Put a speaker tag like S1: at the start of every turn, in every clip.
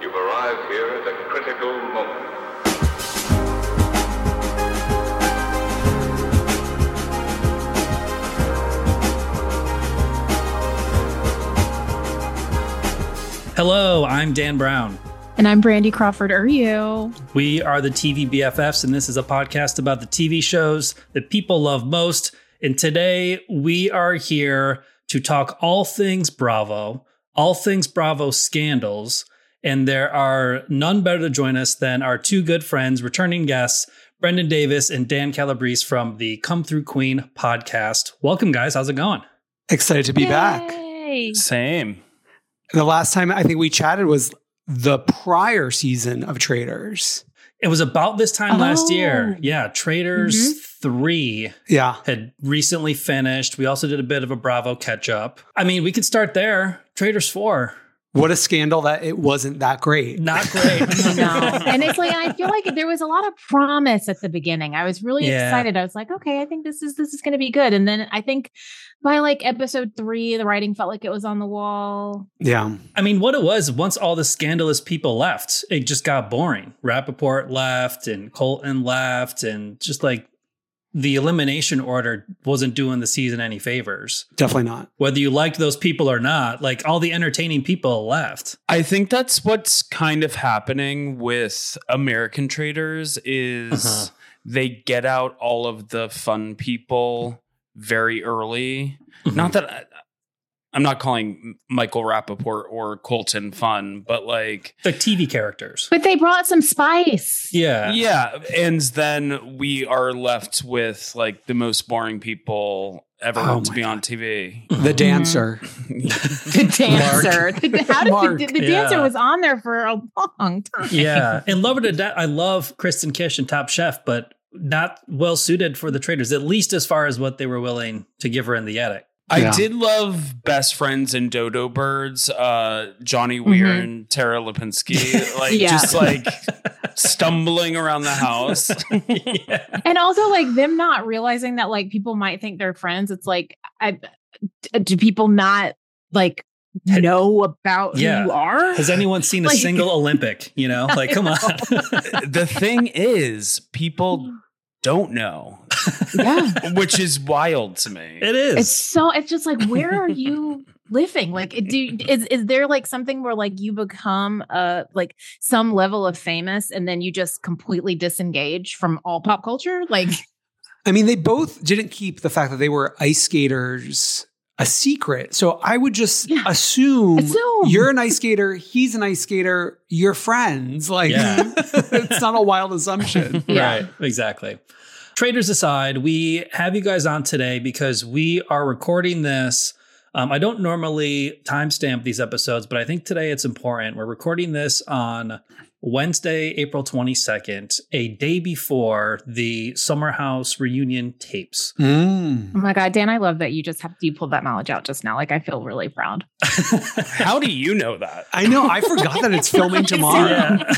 S1: You've arrived here at a critical moment.
S2: Hello, I'm Dan Brown.
S3: And I'm Brandy Crawford-Uryu.
S2: We are the TV BFFs, and this is a podcast about the TV shows that people love most. And today we are here to talk all things Bravo scandals. And there are none better to join us than our two good friends, returning guests, Brendan Davis and Dan Calabrese from the Come Through Queen podcast. Welcome, guys. How's it going?
S4: Excited to be back.
S5: Same.
S4: The last time I think we chatted was the prior season of Traitors.
S2: It was about this time last year. Yeah, Traitors 3 had recently finished. We also did a bit of a Bravo catch-up. I mean, we could start there. Traitors 4.
S4: What a scandal that it wasn't that great.
S2: Not great.
S3: No. And it's like, I feel like there was a lot of promise at the beginning. I was really excited. I was like, okay, I think this is going to be good. And then I think by like episode 3, the writing felt like it was on the wall.
S4: Yeah.
S2: I mean, what it was, once all the scandalous people left, it just got boring. Rappaport left and Colton left, and just like the elimination order wasn't doing the season any favors.
S4: Definitely not.
S2: Whether you liked those people or not, like all the entertaining people left.
S5: I think that's what's kind of happening with American Traitors is they get out all of the fun people very early. Not that I'm not calling Michael Rappaport or Colton fun, but like
S2: the TV characters.
S3: But they brought some spice.
S2: Yeah.
S5: Yeah. And then we are left with like the most boring people ever to be on TV.
S4: The dancer.
S3: The dancer. How did the dancer was on there for a long time.
S2: Yeah. And love her to death. I love Kristen Kish and Top Chef, but not well suited for the Traitors, at least as far as what they were willing to give her in the attic.
S5: I did love Best Friends and Dodo Birds, Johnny Weir and Tara Lipinski, just like stumbling around the house.
S3: And also like them not realizing that like people might think they're friends. It's like, do people not like know about who you are?
S2: Has anyone seen a single Olympic? You know, like, come on.
S5: The thing is, people don't know.
S3: Yeah.
S5: Which is wild to me.
S2: It is.
S3: It's just like, where are you living? Like, is there like something where like you become like some level of famous and then you just completely disengage from all pop culture? Like,
S4: I mean, they both didn't keep the fact that they were ice skaters a secret. So I would just assume you're an ice skater, he's an ice skater, you're friends. Like, it's not a wild assumption.
S2: Right, exactly. Traitors aside, we have you guys on today because we are recording this. I don't normally timestamp these episodes, but I think today it's important. We're recording this on Wednesday, April 22nd, a day before the Summer House reunion tapes.
S3: Oh my God, Dan, I love that you pulled that knowledge out just now. Like, I feel really proud.
S5: How do you know that?
S4: I know. I forgot that it's filming tomorrow.
S2: Yeah.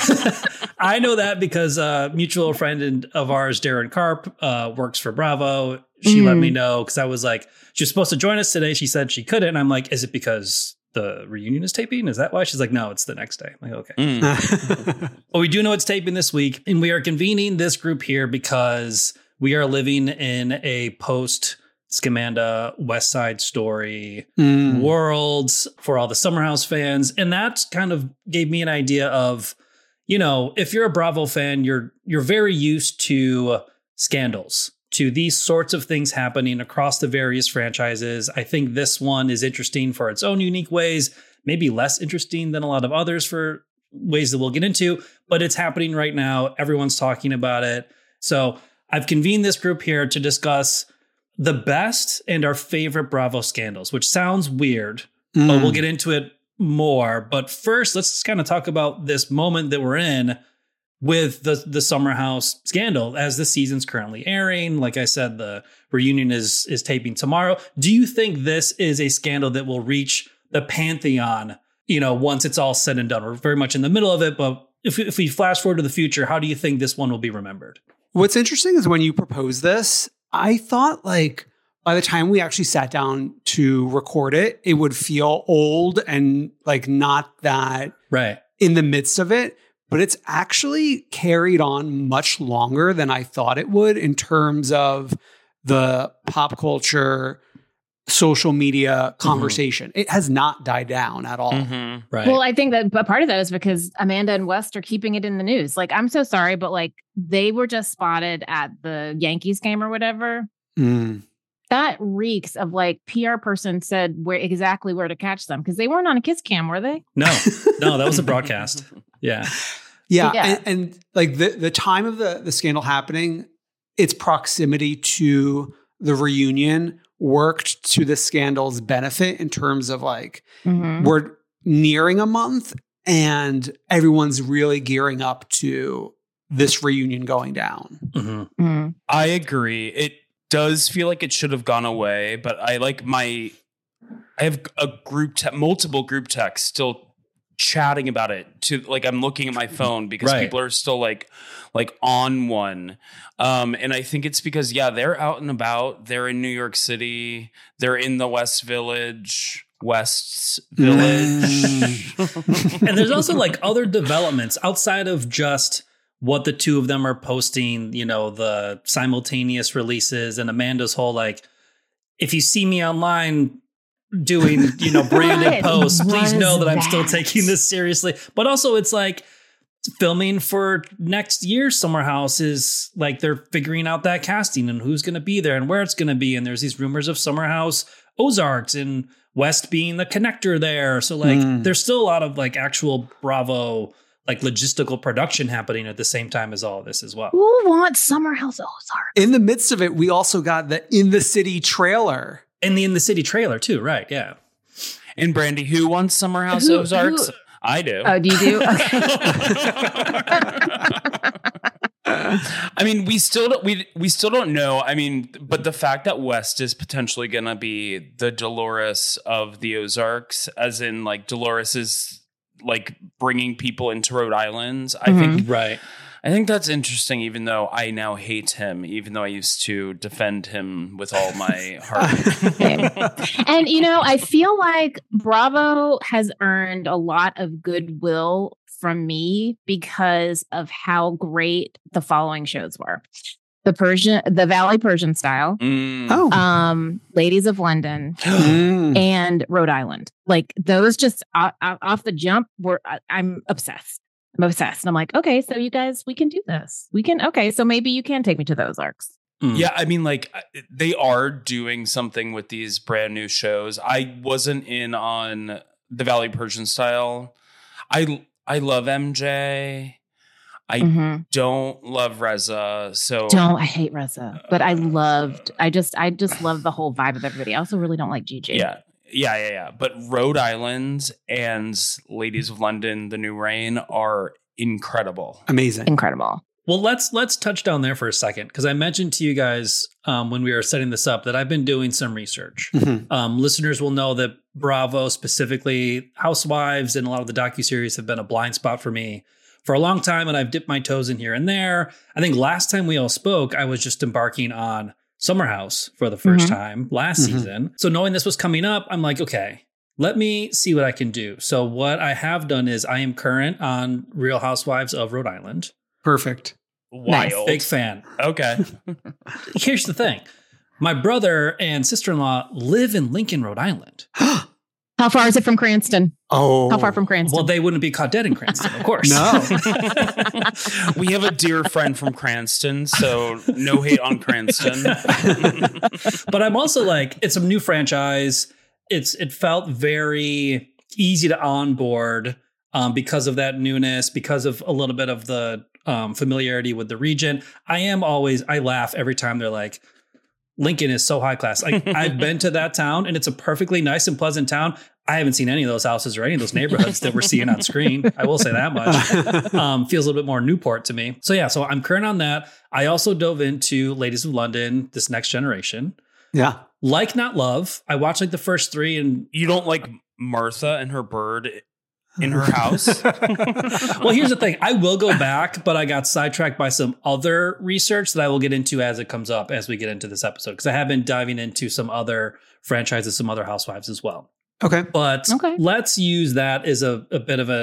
S2: I know that because a mutual friend of ours, Darren Karp, works for Bravo. She let me know because I was like, she was supposed to join us today. She said she couldn't. And I'm like, is it because the reunion is taping? Is that why? She's like, no, it's the next day. I'm like, okay. Well, we do know it's taping this week, and we are convening this group here because we are living in a post Scamanda West Side Story worlds for all the Summer House fans. And that kind of gave me an idea of, you know, if you're a Bravo fan, you're very used to scandals, to these sorts of things happening across the various franchises. I think this one is interesting for its own unique ways, maybe less interesting than a lot of others for ways that we'll get into, but it's happening right now. Everyone's talking about it. So I've convened this group here to discuss the best and our favorite Bravo scandals, which sounds weird, but we'll get into it more. But first, let's just kind of talk about this moment that we're in with the Summer House scandal as the season's currently airing. Like I said, the reunion is taping tomorrow. Do you think this is a scandal that will reach the pantheon, you know, once it's all said and done? We're very much in the middle of it, but if we flash forward to the future, how do you think this one will be remembered?
S4: What's interesting is when you proposed this, I thought like by the time we actually sat down to record it, it would feel old and like not that in the midst of it, but it's actually carried on much longer than I thought it would in terms of the pop culture, social media conversation. It has not died down at all.
S2: Right.
S3: Well, I think that a part of that is because Amanda and West are keeping it in the news. Like, I'm so sorry, but like they were just spotted at the Yankees game or whatever. That reeks of like PR person said exactly where to catch them, because they weren't on a kiss cam, were they?
S2: No, that was a broadcast. Yeah.
S4: And like the time of the scandal happening, its proximity to the reunion worked to the scandal's benefit in terms of like, we're nearing a month and everyone's really gearing up to this reunion going down.
S5: I agree. It does feel like it should have gone away, but I have a multiple group texts still chatting about it to like, I'm looking at my phone because people are still like on one. And I think it's because, they're out and about. They're in New York City. They're in the West's Village.
S2: And there's also like other developments outside of just what the two of them are posting, you know, the simultaneous releases and Amanda's whole, like, if you see me online doing, you know, branded posts, please know that I'm still taking this seriously. But also it's like filming for next year's Summer House is like, they're figuring out that casting and who's going to be there and where it's going to be. And there's these rumors of Summer House Ozarks and West being the connector there. So like, there's still a lot of like actual Bravo, like logistical production happening at the same time as all of this as well.
S3: Who wants Summer House Ozarks?
S4: In the midst of it, we also got the In the City trailer.
S2: And the In the City trailer too, right? Yeah.
S5: And Brandy, who wants Summer House Ozarks? I do.
S3: Oh, do you do? Okay.
S5: I mean, we still don't know. I mean, but the fact that West is potentially going to be the Dolores of the Ozarks, as in like Dolores is like bringing people into Rhode Island. I think that's interesting, even though I now hate him, even though I used to defend him with all my heart.
S3: And, you know, I feel like Bravo has earned a lot of goodwill from me because of how great the following shows were. The Valley Persian Style, Ladies of London, and Rhode Island. Like those just off the jump were, I'm obsessed. And I'm like, okay, so you guys, we can do this. So maybe you can take me to those arcs.
S5: Yeah, I mean, like they are doing something with these brand new shows. I wasn't in on the Valley Persian Style. I love MJ. I don't love Reza.
S3: I hate Reza, but I just love the whole vibe of everybody. I also really don't like Gigi.
S5: Yeah. But Rhode Island and Ladies of London, The New Reign are incredible.
S4: Amazing.
S3: Incredible.
S2: Well, let's touch down there for a second, because I mentioned to you guys when we were setting this up that I've been doing some research. Listeners will know that Bravo, specifically Housewives and a lot of the docuseries, have been a blind spot for me for a long time, and I've dipped my toes in here and there. I think last time we all spoke, I was just embarking on Summer House for the first time last season. So knowing this was coming up, I'm like, okay, let me see what I can do. So what I have done is I am current on Real Housewives of Rhode Island.
S4: Perfect.
S5: Wild.
S2: Big fan.
S5: Okay.
S2: Here's the thing. My brother and sister-in-law live in Lincoln, Rhode Island.
S3: How far is it from Cranston?
S4: Oh.
S3: How far from Cranston?
S2: Well, they wouldn't be caught dead in Cranston, of course.
S4: No.
S5: We have a dear friend from Cranston, so no hate on Cranston.
S2: But I'm also like, it's a new franchise. It felt very easy to onboard because of that newness, because of a little bit of the familiarity with the region. I laugh every time they're like, Lincoln is so high class. Like I've been to that town and it's a perfectly nice and pleasant town. I haven't seen any of those houses or any of those neighborhoods that we're seeing on screen. I will say that much. Feels a little bit more Newport to me. So so I'm current on that. I also dove into Ladies of London, This Next Generation.
S4: Yeah.
S2: Like Not Love. I watched like the first 3 and
S5: you don't like Martha and her bird in her house?
S2: Well, here's the thing. I will go back, but I got sidetracked by some other research that I will get into as it comes up as we get into this episode, because I have been diving into some other franchises, some other housewives as well.
S4: Okay.
S2: But let's use that as a bit of an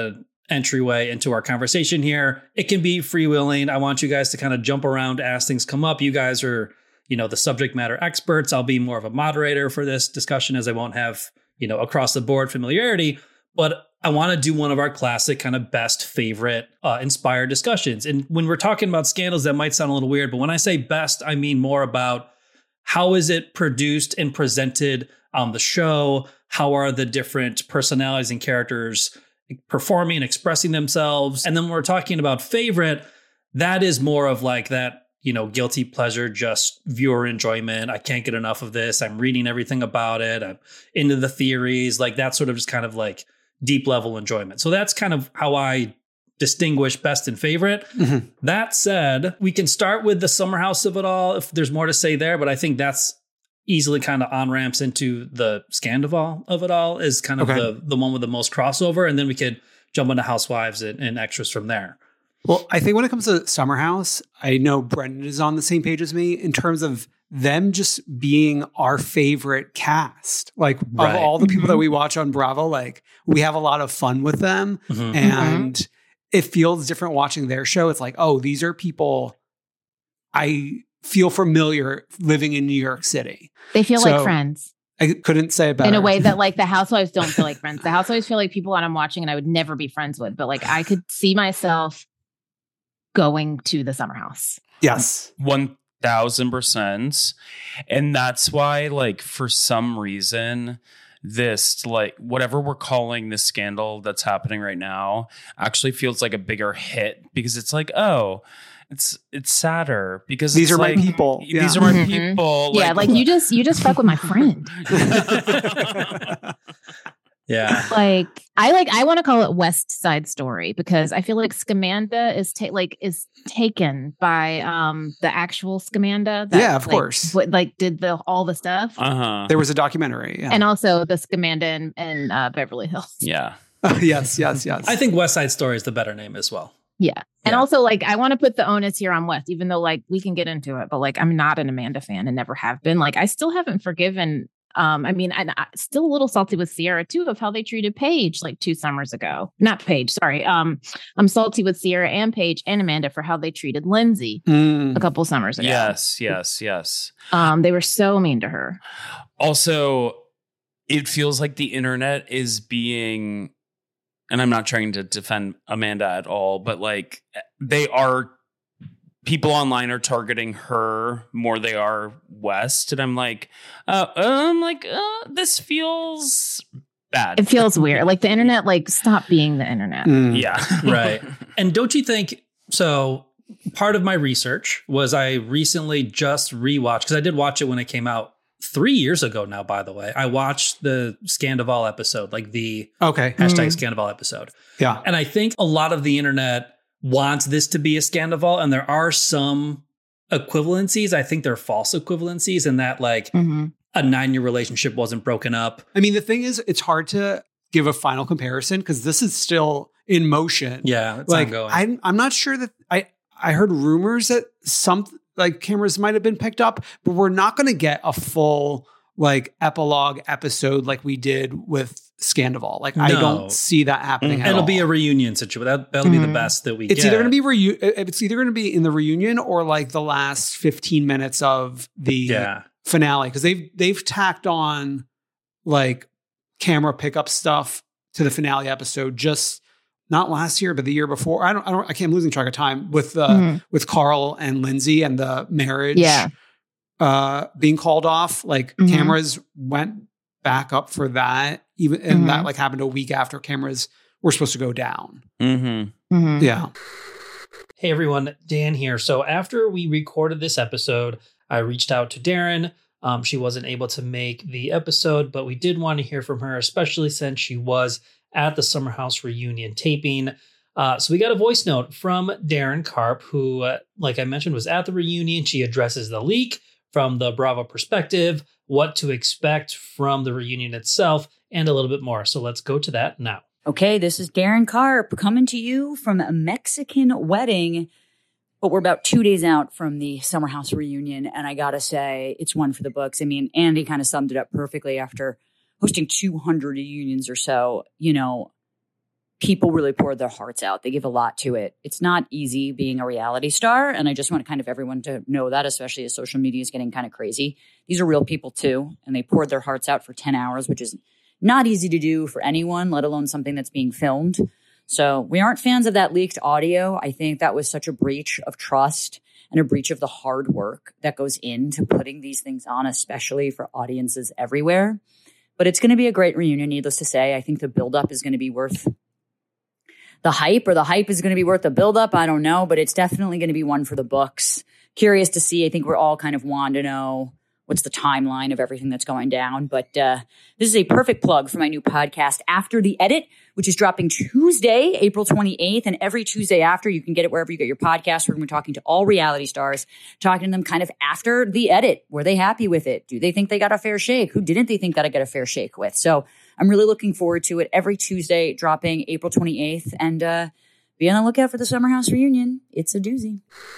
S2: entryway into our conversation here. It can be freewheeling. I want you guys to kind of jump around as things come up. You guys are, the subject matter experts. I'll be more of a moderator for this discussion as I won't have, across the board familiarity. But I want to do one of our classic kind of best favorite inspired discussions. And when we're talking about scandals, that might sound a little weird, but when I say best, I mean more about how is it produced and presented on the show? How are the different personalities and characters performing and expressing themselves? And then when we're talking about favorite, that is more of like that, guilty pleasure, just viewer enjoyment. I can't get enough of this. I'm reading everything about it. I'm into the theories, like that sort of just kind of like deep level enjoyment. So that's kind of how I distinguish best and favorite. Mm-hmm. That said, we can start with the summer house of it all if there's more to say there, but I think that's easily kind of on ramps into the Scandival of it all is kind of the one with the most crossover. And then we could jump into Housewives and extras from there.
S4: Well, I think when it comes to Summer House, I know Brendan is on the same page as me in terms of them just being our favorite cast. Like of all the people that we watch on Bravo, like we have a lot of fun with them and it feels different watching their show. It's like, oh, these are people I feel familiar living in New York City.
S3: They feel like friends.
S4: I couldn't say it better.
S3: In a way that like the Housewives don't feel like friends. The Housewives feel like people that I'm watching and I would never be friends with, but like I could see myself going to the summer house.
S4: Yes.
S5: 1000%. And that's why, like, for some reason, this, like, whatever we're calling this scandal that's happening right now actually feels like a bigger hit because it's like, oh, it's sadder because
S4: these are
S5: like,
S4: my people.
S5: These are my people.
S3: Yeah, like you just fuck with my friend.
S2: Yeah.
S3: Like I want to call it West Side Story because I feel like Scamanda is taken by the actual Scamanda that
S4: of course.
S3: Did all the stuff.
S4: There was a documentary. Yeah.
S3: And also the Scamanda in Beverly Hills.
S5: Yeah.
S4: Yes.
S2: I think West Side Story is the better name as well.
S3: Yeah. And also like I want to put the onus here on West, even though like we can get into it, but like I'm not an Amanda fan and never have been. Like I still haven't forgiven I'm still a little salty with Sierra too of how they treated Paige like 2 summers ago. Not Paige, sorry. I'm salty with Sierra and Paige and Amanda for how they treated Lindsay a couple summers ago.
S5: Yes.
S3: They were so mean to her.
S5: Also, it feels like the internet is being, and I'm not trying to defend Amanda at all, but like people online are targeting her more they are West. And I'm like, this feels bad.
S3: It feels weird. Like the internet, like stop being the internet.
S5: Yeah.
S2: Right. And don't you think, so part of my research was I recently just rewatched, because I did watch it when it came out 3 years ago now, by the way. I watched the Scandival episode, like the hashtag Scandival episode.
S4: Yeah.
S2: And I think a lot of the internet wants this to be a Scandival, and there are some equivalencies. I think they're false equivalencies in that like a 9-year relationship wasn't broken up.
S4: I mean, the thing is, it's hard to give a final comparison because this is still in motion.
S2: Yeah, it's
S4: like
S2: ongoing.
S4: I'm not sure that I heard rumors that some like cameras might have been picked up, but we're not going to get a full like epilogue episode like we did with Scandival. Like I don't see that happening.
S2: It'll be a reunion situation. That'll be the best that we get.
S4: Either going to be it's either going to be in the reunion or like the last 15 minutes of the finale, because they've tacked on like camera pickup stuff to the finale episode just not last year but the year before. I'm losing track of time with Carl and Lindsay and the marriage being called off. Like cameras went back up for that, even and that like happened a week after cameras were supposed to go down. Yeah.
S2: Hey everyone, Dan here. So after we recorded this episode, I reached out to Darren. She wasn't able to make the episode, but we did want to hear from her, especially since she was at the Summer House reunion taping. So we got a voice note from Darren Karp, who, like I mentioned, was at the reunion. She addresses the leak from the Bravo perspective, what to expect from the reunion itself, and a little bit more. So let's go to that now.
S6: Okay, this is Darren Karp coming to you from a Mexican wedding, but we're about 2 days out from the Summer House reunion, and I gotta say, it's one for the books. I mean, Andy kind of summed it up perfectly after hosting 200 reunions or so. You know, people really poured their hearts out. They give a lot to it. It's not easy being a reality star. And I just want kind of everyone to know that, especially as social media is getting kind of crazy. These are real people too. And they poured their hearts out for 10 hours, which is not easy to do for anyone, let alone something that's being filmed. So we aren't fans of that leaked audio. I think that was such a breach of trust and a breach of the hard work that goes into putting these things on, especially for audiences everywhere. But it's going to be a great reunion, needless to say. I think the buildup is going to be worth the hype, or the hype is going to be worth the buildup. I don't know, but it's definitely going to be one for the books. Curious to see. I think we're all kind of want to know what's the timeline of everything that's going down. But this is a perfect plug for my new podcast, After the Edit, which is dropping Tuesday, April 28th. And every Tuesday after, you can get it wherever you get your podcast. We're going to be talking to all reality stars, talking to them kind of after the edit. Were they happy with it? Do they think they got a fair shake? Who didn't they think got to get a fair shake with? So I'm really looking forward to it. Every Tuesday, dropping April 28th. And be on the lookout for the Summer House reunion. It's a doozy.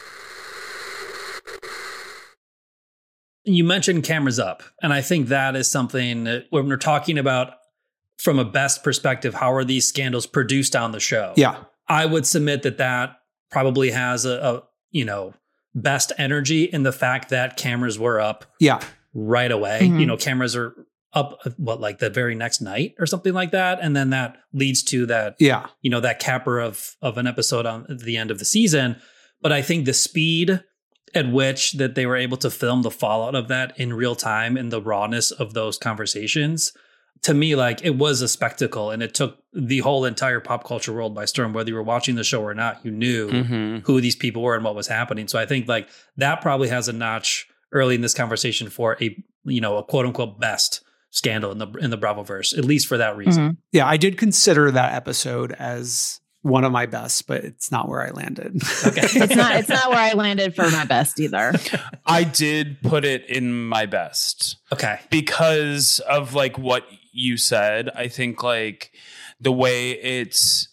S2: You mentioned cameras up, and I think that is something that when we're talking about from a best perspective, how are these scandals produced on the show?
S4: Yeah.
S2: I would submit that probably has a best energy in the fact that cameras were up right away.
S3: Mm-hmm.
S2: Cameras are up like the very next night or something like that, and then that leads to that that capper of an episode on the end of the season. But I think the speed at which that they were able to film the fallout of that in real time and the rawness of those conversations, to me, like, it was a spectacle, and it took the whole entire pop culture world by storm. Whether you were watching the show or not, you knew who these people were and what was happening. So I think like that probably has a notch early in this conversation for a quote unquote best scandal in the Bravoverse, at least for that reason.
S3: Mm-hmm.
S4: Yeah, I did consider that episode as one of my best, but it's not where I landed.
S2: Okay.
S3: It's not where I landed for my best either.
S5: I did put it in my best.
S2: Okay.
S5: Because of like what you said. I think like the way it's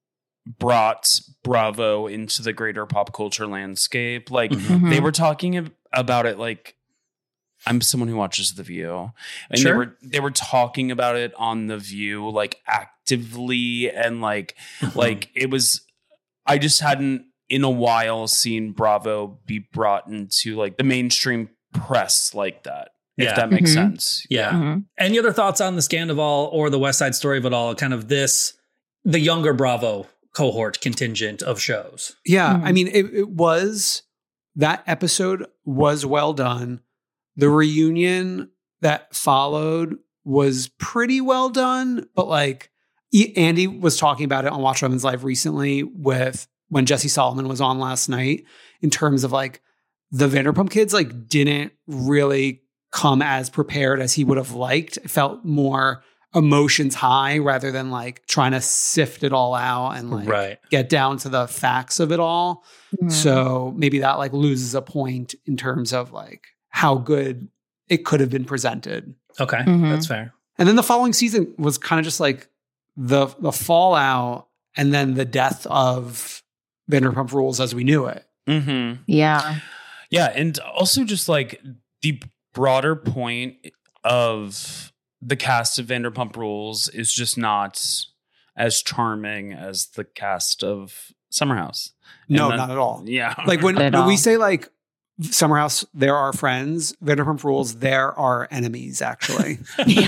S5: brought Bravo into the greater pop culture landscape, like they were talking about it like, I'm someone who watches The View, and they were talking about it on The View, like actively, and like it was. I just hadn't in a while seen Bravo be brought into like the mainstream press like that. If that makes sense.
S2: Yeah. Mm-hmm. Any other thoughts on the Scandoval or the West Side Story of it all? Kind of the younger Bravo cohort contingent of shows.
S4: Yeah, I mean, it was, that episode was well done. The reunion that followed was pretty well done, but like Andy was talking about it on Watch Women's Live recently with when Jesse Solomon was on last night, in terms of like the Vanderpump Kids like didn't really come as prepared as he would have liked. It felt more emotions high rather than like trying to sift it all out and like get down to the facts of it all. So maybe that like loses a point in terms of like how good it could have been presented.
S2: Okay, that's fair.
S4: And then the following season was kind of just like the fallout and then the death of Vanderpump Rules as we knew it.
S3: Yeah.
S5: Yeah, and also just like the broader point of the cast of Vanderpump Rules is just not as charming as the cast of Summer House.
S4: No, not at all.
S5: Yeah.
S4: Like when we say like Summer House, there are friends. Vanderpump Rules, there are enemies, actually.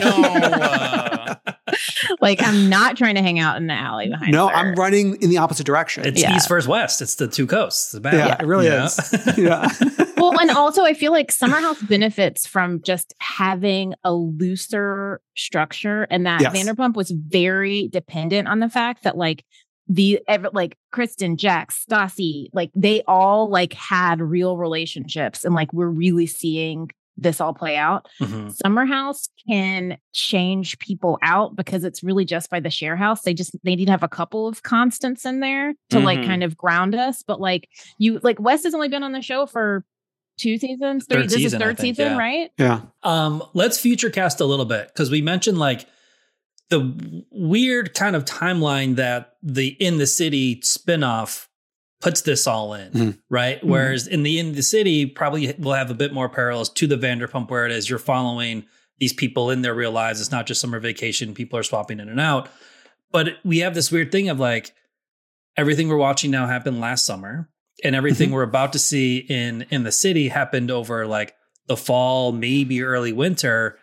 S3: Like, I'm not trying to hang out in the alley behind her.
S4: I'm running in the opposite direction.
S2: It's East versus West. It's the two coasts. It's
S4: it really is. Yeah.
S3: Well, and also I feel like Summer House benefits from just having a looser structure, and that Vanderpump was very dependent on the fact that like Kristen, Jax, Stassi, like they all like had real relationships, and like we're really seeing this all play out. Summer House can change people out because it's really just by the share house. They need to have a couple of constants in there to like kind of ground us. But like Wes has only been on the show for 2 seasons. This is third season, right?
S4: Yeah.
S2: Let's future cast a little bit, because we mentioned like the weird kind of timeline that the In the City spinoff puts this all in, right? Whereas in the City probably will have a bit more parallels to the Vanderpump, where it is you're following these people in their real lives. It's not just summer vacation. People are swapping in and out. But we have this weird thing of like everything we're watching now happened last summer, and everything we're about to see in the city happened over like the fall, maybe early winter.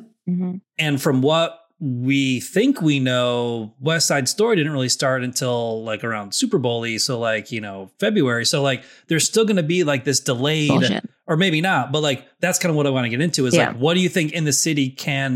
S2: And from what we think we know, West Side Story didn't really start until like around Super Bowl-y. So like, February. So like there's still going to be like this delayed bullshit. Or maybe not, but like, that's kind of what I want to get into is like, what do you think In the City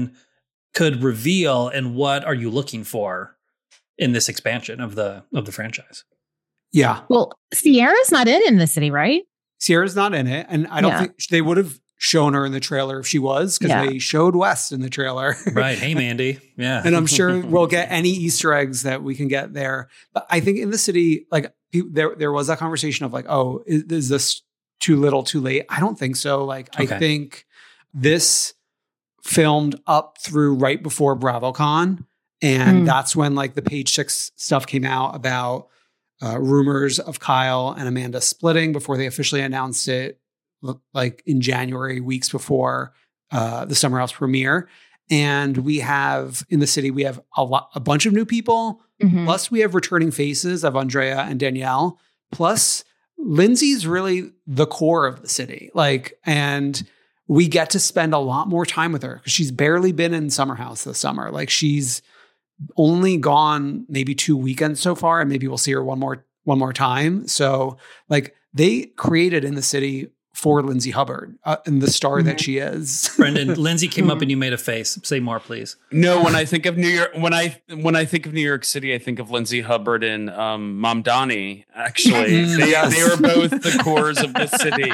S2: could reveal, and what are you looking for in this expansion of the franchise?
S4: Yeah.
S3: Well, Sierra's not in the City, right?
S4: Sierra's not in it. And I don't think they would have shown her in the trailer if she was, because they showed West in the trailer.
S2: Right. Hey, Mandy. Yeah.
S4: And I'm sure we'll get any Easter eggs that we can get there. But I think In the City, like there was that conversation of like, oh, is this too little, too late? I don't think so. Like, I think this filmed up through right before BravoCon. And that's when like the Page Six stuff came out about rumors of Kyle and Amanda splitting before they officially announced it, like in January, weeks before the Summer House premiere. And we have In the City, we have a bunch of new people. Plus we have returning faces of Andrea and Danielle. Plus Lindsay's really the core of the city. Like, and we get to spend a lot more time with her because she's barely been in Summer House this summer. Like she's only gone maybe 2 weekends so far, and maybe we'll see her one more time. So like they created In the City for Lindsay Hubbard and the star that she is.
S2: Brendan, Lindsay came up and you made a face. Say more, please.
S5: No, when I think of New York, when I think of New York City, I think of Lindsay Hubbard and Mom Donnie. Actually, they are both the cores of the city.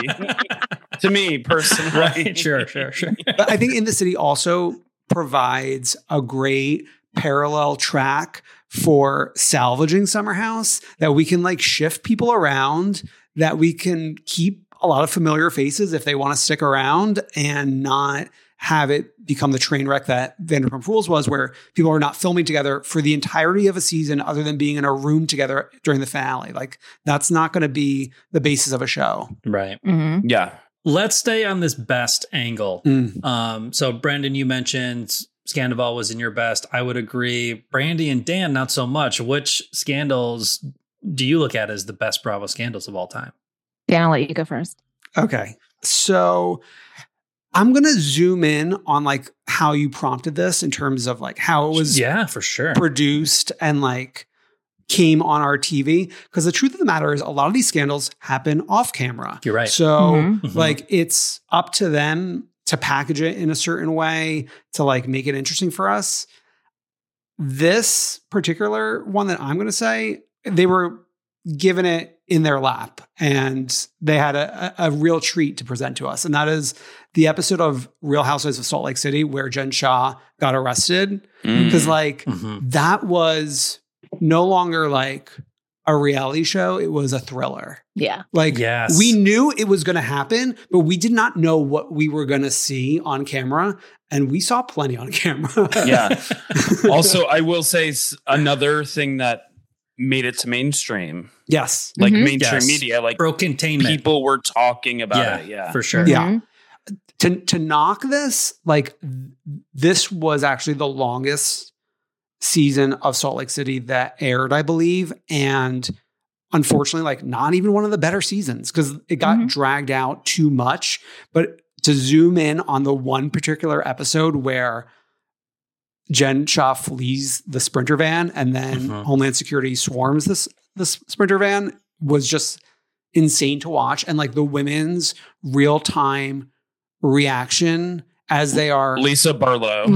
S5: To me personally,
S2: right? Sure.
S4: But I think In the City also provides a great parallel track for salvaging Summer House, that we can like shift people around, that we can keep a lot of familiar faces if they want to stick around and not have it become the train wreck that Vanderpump Rules was, where people are not filming together for the entirety of a season other than being in a room together during the finale. Like that's not going to be the basis of a show.
S2: Right.
S5: Yeah.
S2: Let's stay on this best angle. So Brendan, you mentioned Scandival was in your best. I would agree. Brandy and Dan, not so much. Which scandals do you look at as the best Bravo scandals of all time?
S3: Dan, I'll let you go first.
S4: Okay. So I'm going to zoom in on like how you prompted this in terms of like how it was
S2: for sure
S4: produced and like came on our TV. Because the truth of the matter is a lot of these scandals happen off camera.
S2: You're right.
S4: So like it's up to them to package it in a certain way to like make it interesting for us. This particular one that I'm going to say, they were given it in their lap and they had a real treat to present to us. And that is the episode of Real Housewives of Salt Lake City where Jen Shah got arrested. Because like that was no longer like a reality show. It was a thriller.
S3: Yeah.
S4: Like we knew it was going to happen, but we did not know what we were going to see on camera. And we saw plenty on camera.
S5: Yeah. Also, I will say another thing that made it to mainstream.
S4: Yes.
S5: Like mainstream media, like
S2: broke containment.
S5: People were talking about it. Yeah,
S2: for sure.
S4: Yeah. To knock this, like this was actually the longest season of Salt Lake City that aired, I believe. And unfortunately, like not even one of the better seasons because it got dragged out too much. But to zoom in on the one particular episode where Jen Shah flees the Sprinter van and then Homeland Security swarms this Sprinter van was just insane to watch. And like the women's real-time reaction as they are
S5: Lisa Barlow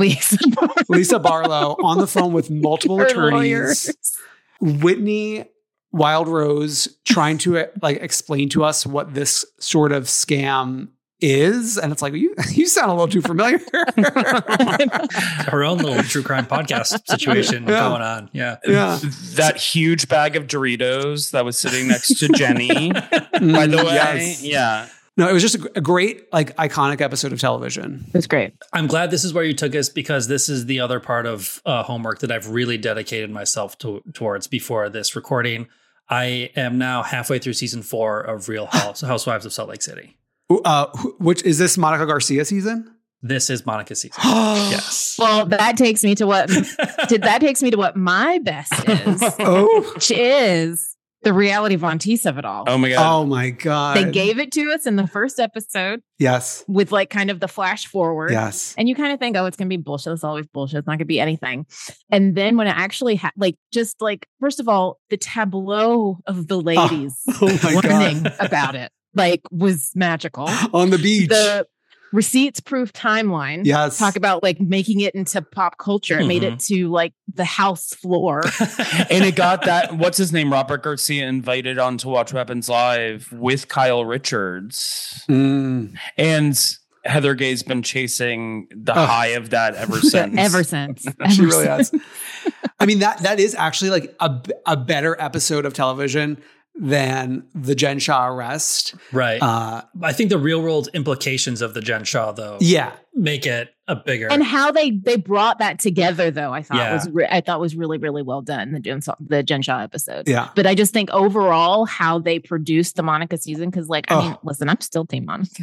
S4: on the phone with multiple attorneys, Whitney Wild Rose trying to like explain to us what this sort of scam is, and it's like you sound a little too familiar.
S2: Her own little true crime podcast situation going on. Yeah.
S5: That huge bag of Doritos that was sitting next to Jenny, by the way.
S4: Yes.
S5: Yeah.
S4: No, it was just a great, like, iconic episode of television.
S3: It was great.
S2: I'm glad this is where you took us because this is the other part of homework that I've really dedicated myself towards before this recording. I am now halfway through season 4 of Real Housewives of Salt Lake City.
S4: Which is this Monica Garcia season?
S2: this is Monica's season. Yes.
S3: Well, that takes me to what my best is. Which is the reality Von Teese of it all.
S5: Oh my God.
S4: Oh my God.
S3: They gave it to us in the first episode.
S4: Yes.
S3: With like kind of the flash forward.
S4: Yes.
S3: And you kind of think, oh, it's going to be bullshit. It's always bullshit. It's not going to be anything. And then when it actually first of all, the tableau of the ladies learning about it, like, was magical.
S4: On the beach.
S3: The receipts proof timeline.
S4: Yes.
S3: Talk about like making it into pop culture. It made it to like the house floor.
S5: And it got that, what's his name? Robert Garcia invited on to Watch What Happens Live with Kyle Richards. And Heather Gay's been chasing the high of that ever since.
S4: She really has. I mean, that is actually like a better episode of television than the Jen Shah arrest.
S2: Right. I think the real world implications of the Jen Shah, though, make it a bigger.
S3: And how they brought that together, though, I thought was really, really well done, the Jen Shah episode.
S4: Yeah.
S3: But I just think overall how they produced the Monica season, because I mean, listen, I'm still Team Monica.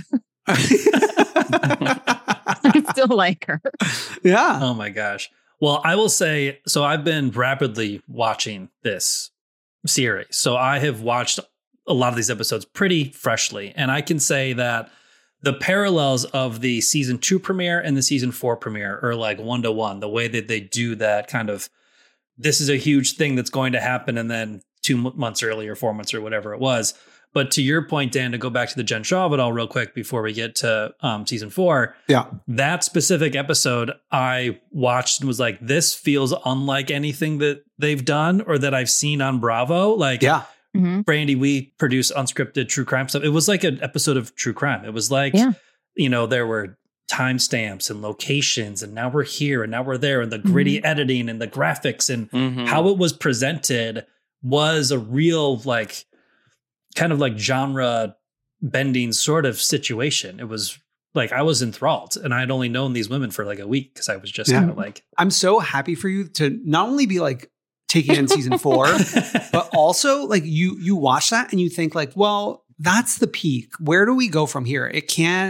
S3: I still like her.
S4: Yeah.
S2: Oh my gosh. Well, I will say, so I've been rapidly watching this series. So I have watched a lot of these episodes pretty freshly. And I can say that the parallels of the season 2 premiere and the season 4 premiere are like 1-to-1. The way that they do that kind of, this is a huge thing that's going to happen. And then 2 months earlier, 4 months or whatever it was. But to your point, Dan, to go back to the Jen Shah of it all real quick before we get to season 4.
S4: Yeah.
S2: That specific episode I watched and was like, this feels unlike anything that they've done or that I've seen on Bravo. Like, Brandy, we produce unscripted true crime stuff. It was like an episode of true crime. It was like, there were timestamps and locations, and now we're here and now we're there, and the gritty editing and the graphics and how it was presented was a real, like, kind of like genre bending sort of situation. It was like, I was enthralled, and I'd only known these women for like a week because I was just kind of like,
S4: I'm so happy for you to not only be like taking in season 4, but also like you watch that and you think like, well, that's the peak. Where do we go from here? It can't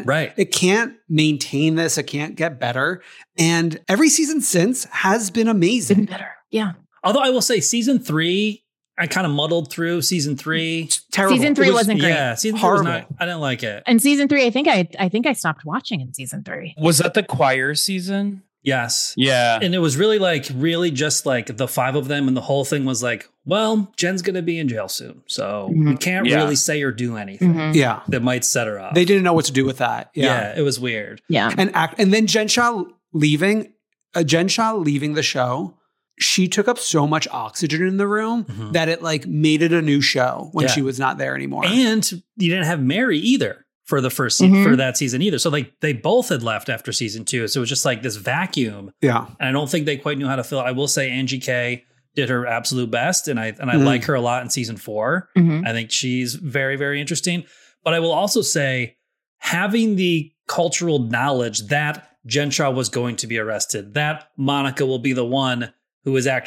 S4: maintain this. It can't get better. And every season since has been amazing.
S3: Been better. Yeah.
S2: Although I will say season 3, I kind of muddled through season 3.
S3: Terrible. Season 3 wasn't great.
S2: Yeah, season 3 was not. I didn't like it.
S3: And season 3, I think I stopped watching in season 3.
S5: Was that the choir season?
S2: Yes.
S5: Yeah.
S2: And it was really just like the 5 of them, and the whole thing was like, well, Jen's going to be in jail soon, so we can't really say or do anything that might set her up.
S4: They didn't know what to do with that.
S2: Yeah, it was weird.
S3: Yeah.
S4: And then Jen Shah leaving the show, she took up so much oxygen in the room that it like made it a new show when she was not there anymore.
S2: And you didn't have Mary either for the first season, for that season either. So like they both had left after season 2. So it was just like this vacuum.
S4: Yeah.
S2: And I don't think they quite knew how to fill it. I will say Angie K did her absolute best. And I like her a lot in season 4. I think she's very, very interesting. But I will also say having the cultural knowledge that Jen Shah was going to be arrested, that Monica will be the one who is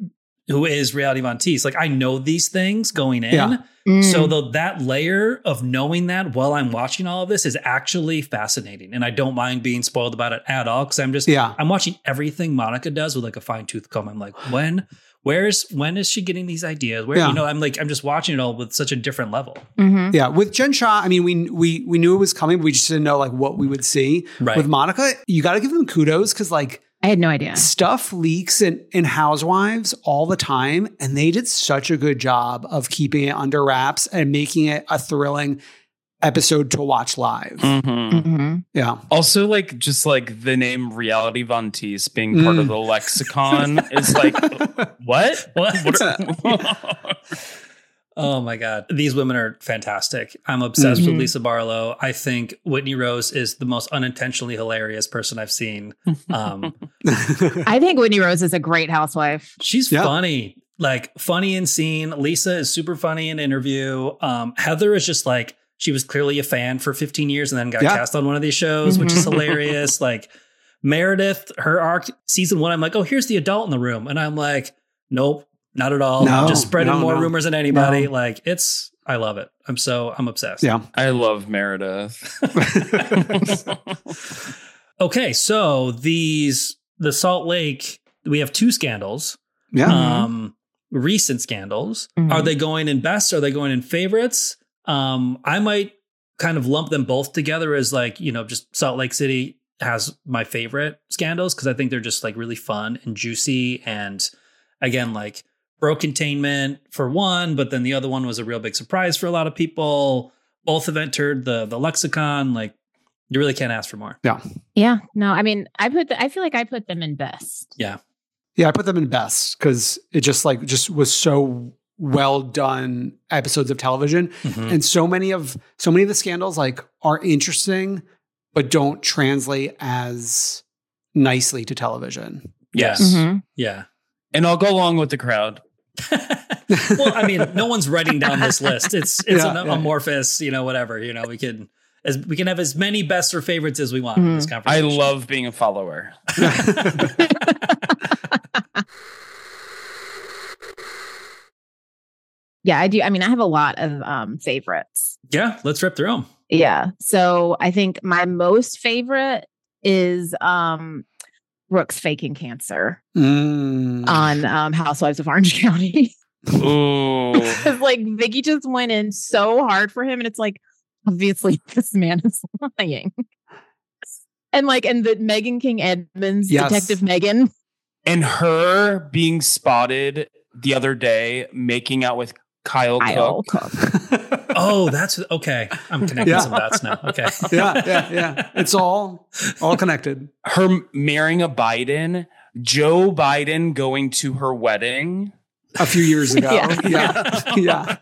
S2: Reality Von Teese. Like, I know these things going in. Yeah. So that layer of knowing that while I'm watching all of this is actually fascinating. And I don't mind being spoiled about it at all. Cause I'm watching everything Monica does with like a fine tooth comb. I'm like, when is she getting these ideas? I'm just watching it all with such a different level.
S4: Yeah. With Jen Shah, I mean, we knew it was coming, but we just didn't know like what we would see. Right. With Monica, you got to give them kudos. Cause like,
S3: I had no idea.
S4: Stuff leaks in Housewives all the time, and they did such a good job of keeping it under wraps and making it a thrilling episode to watch live. Yeah.
S5: Also, like, just like the name Reality Von Teese being part of the lexicon is like, what?
S2: Oh my God. These women are fantastic. I'm obsessed with Lisa Barlow. I think Whitney Rose is the most unintentionally hilarious person I've seen.
S3: I think Whitney Rose is a great housewife.
S2: She's funny, like funny in scene. Lisa is super funny in interview. Heather is just like, she was clearly a fan for 15 years and then got cast on one of these shows, which is hilarious. Like Meredith, her arc, season 1, I'm like, oh, here's the adult in the room. And I'm like, nope. Not at all. Just spreading more rumors than anybody. Like I love it. I'm obsessed.
S4: Yeah.
S5: I love Meredith.
S2: Okay, so the Salt Lake, we have 2 scandals.
S4: Yeah.
S2: Recent scandals.
S3: Mhm.
S2: Are they going in best? Are they going in favorites? I might kind of lump them both together as like, just Salt Lake City has my favorite scandals because I think they're just like really fun and juicy. And again, like bro containment for one, but then the other one was a real big surprise for a lot of people. Both have entered the lexicon. Like you really can't ask for more.
S3: Yeah. No, I mean, I feel like I put them in best.
S2: Yeah.
S4: Yeah, I put them in best because it just was so well done episodes of television.
S2: Mhm.
S4: And so many of the scandals like are interesting, but don't translate as nicely to television.
S5: Yes.
S3: Mm-hmm.
S2: Yeah.
S5: And I'll go along with the crowd.
S2: Well, I mean, no one's writing down this list. It's
S4: Yeah,
S2: an
S4: yeah.
S2: amorphous, whatever. We can have as many best or favorites as we want in this
S5: I
S2: conversation.
S5: love being a follower.
S3: Yeah, I do. I mean, I have a lot of favorites.
S2: Yeah, let's rip through them.
S3: Yeah. So I think my most favorite is Brooks faking cancer on Housewives of Orange County.
S5: Ooh.
S3: Because like Vicky just went in so hard for him, and it's like, obviously this man is lying. And the Megan King Edmonds,
S4: Yes.
S3: Detective Megan.
S5: And her being spotted the other day making out with Kyle Cook.
S2: Oh, that's okay. I'm connecting
S4: Yeah.
S2: some dots now. Okay.
S4: Yeah. It's all connected.
S5: Her marrying a Biden, Joe Biden going to her wedding.
S4: A few years ago.
S3: Yeah.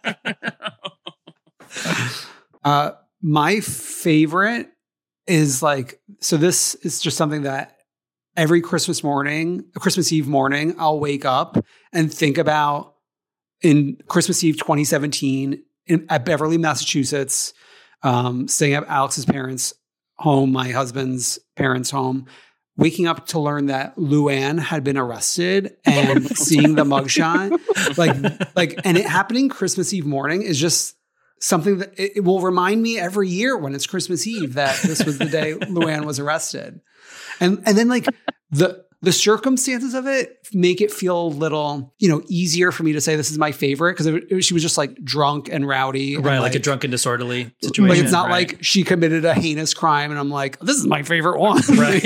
S4: Yeah. My favorite is this is just something that every Christmas Eve morning, I'll wake up and think about in Christmas Eve 2017 at Beverly, Massachusetts, staying at Alex's parents' home, my husband's parents' home, waking up to learn that Luann had been arrested and seeing the mugshot, and it happening Christmas Eve morning is just something that it will remind me every year when it's Christmas Eve that this was the day Luann was arrested. And then the circumstances of it make it feel a little, easier for me to say this is my favorite because she was just drunk and rowdy.
S2: Right,
S4: and
S2: like a drunken disorderly situation.
S4: It's not
S2: right.
S4: like she committed a heinous crime and I'm like, this is my favorite one.
S2: Right.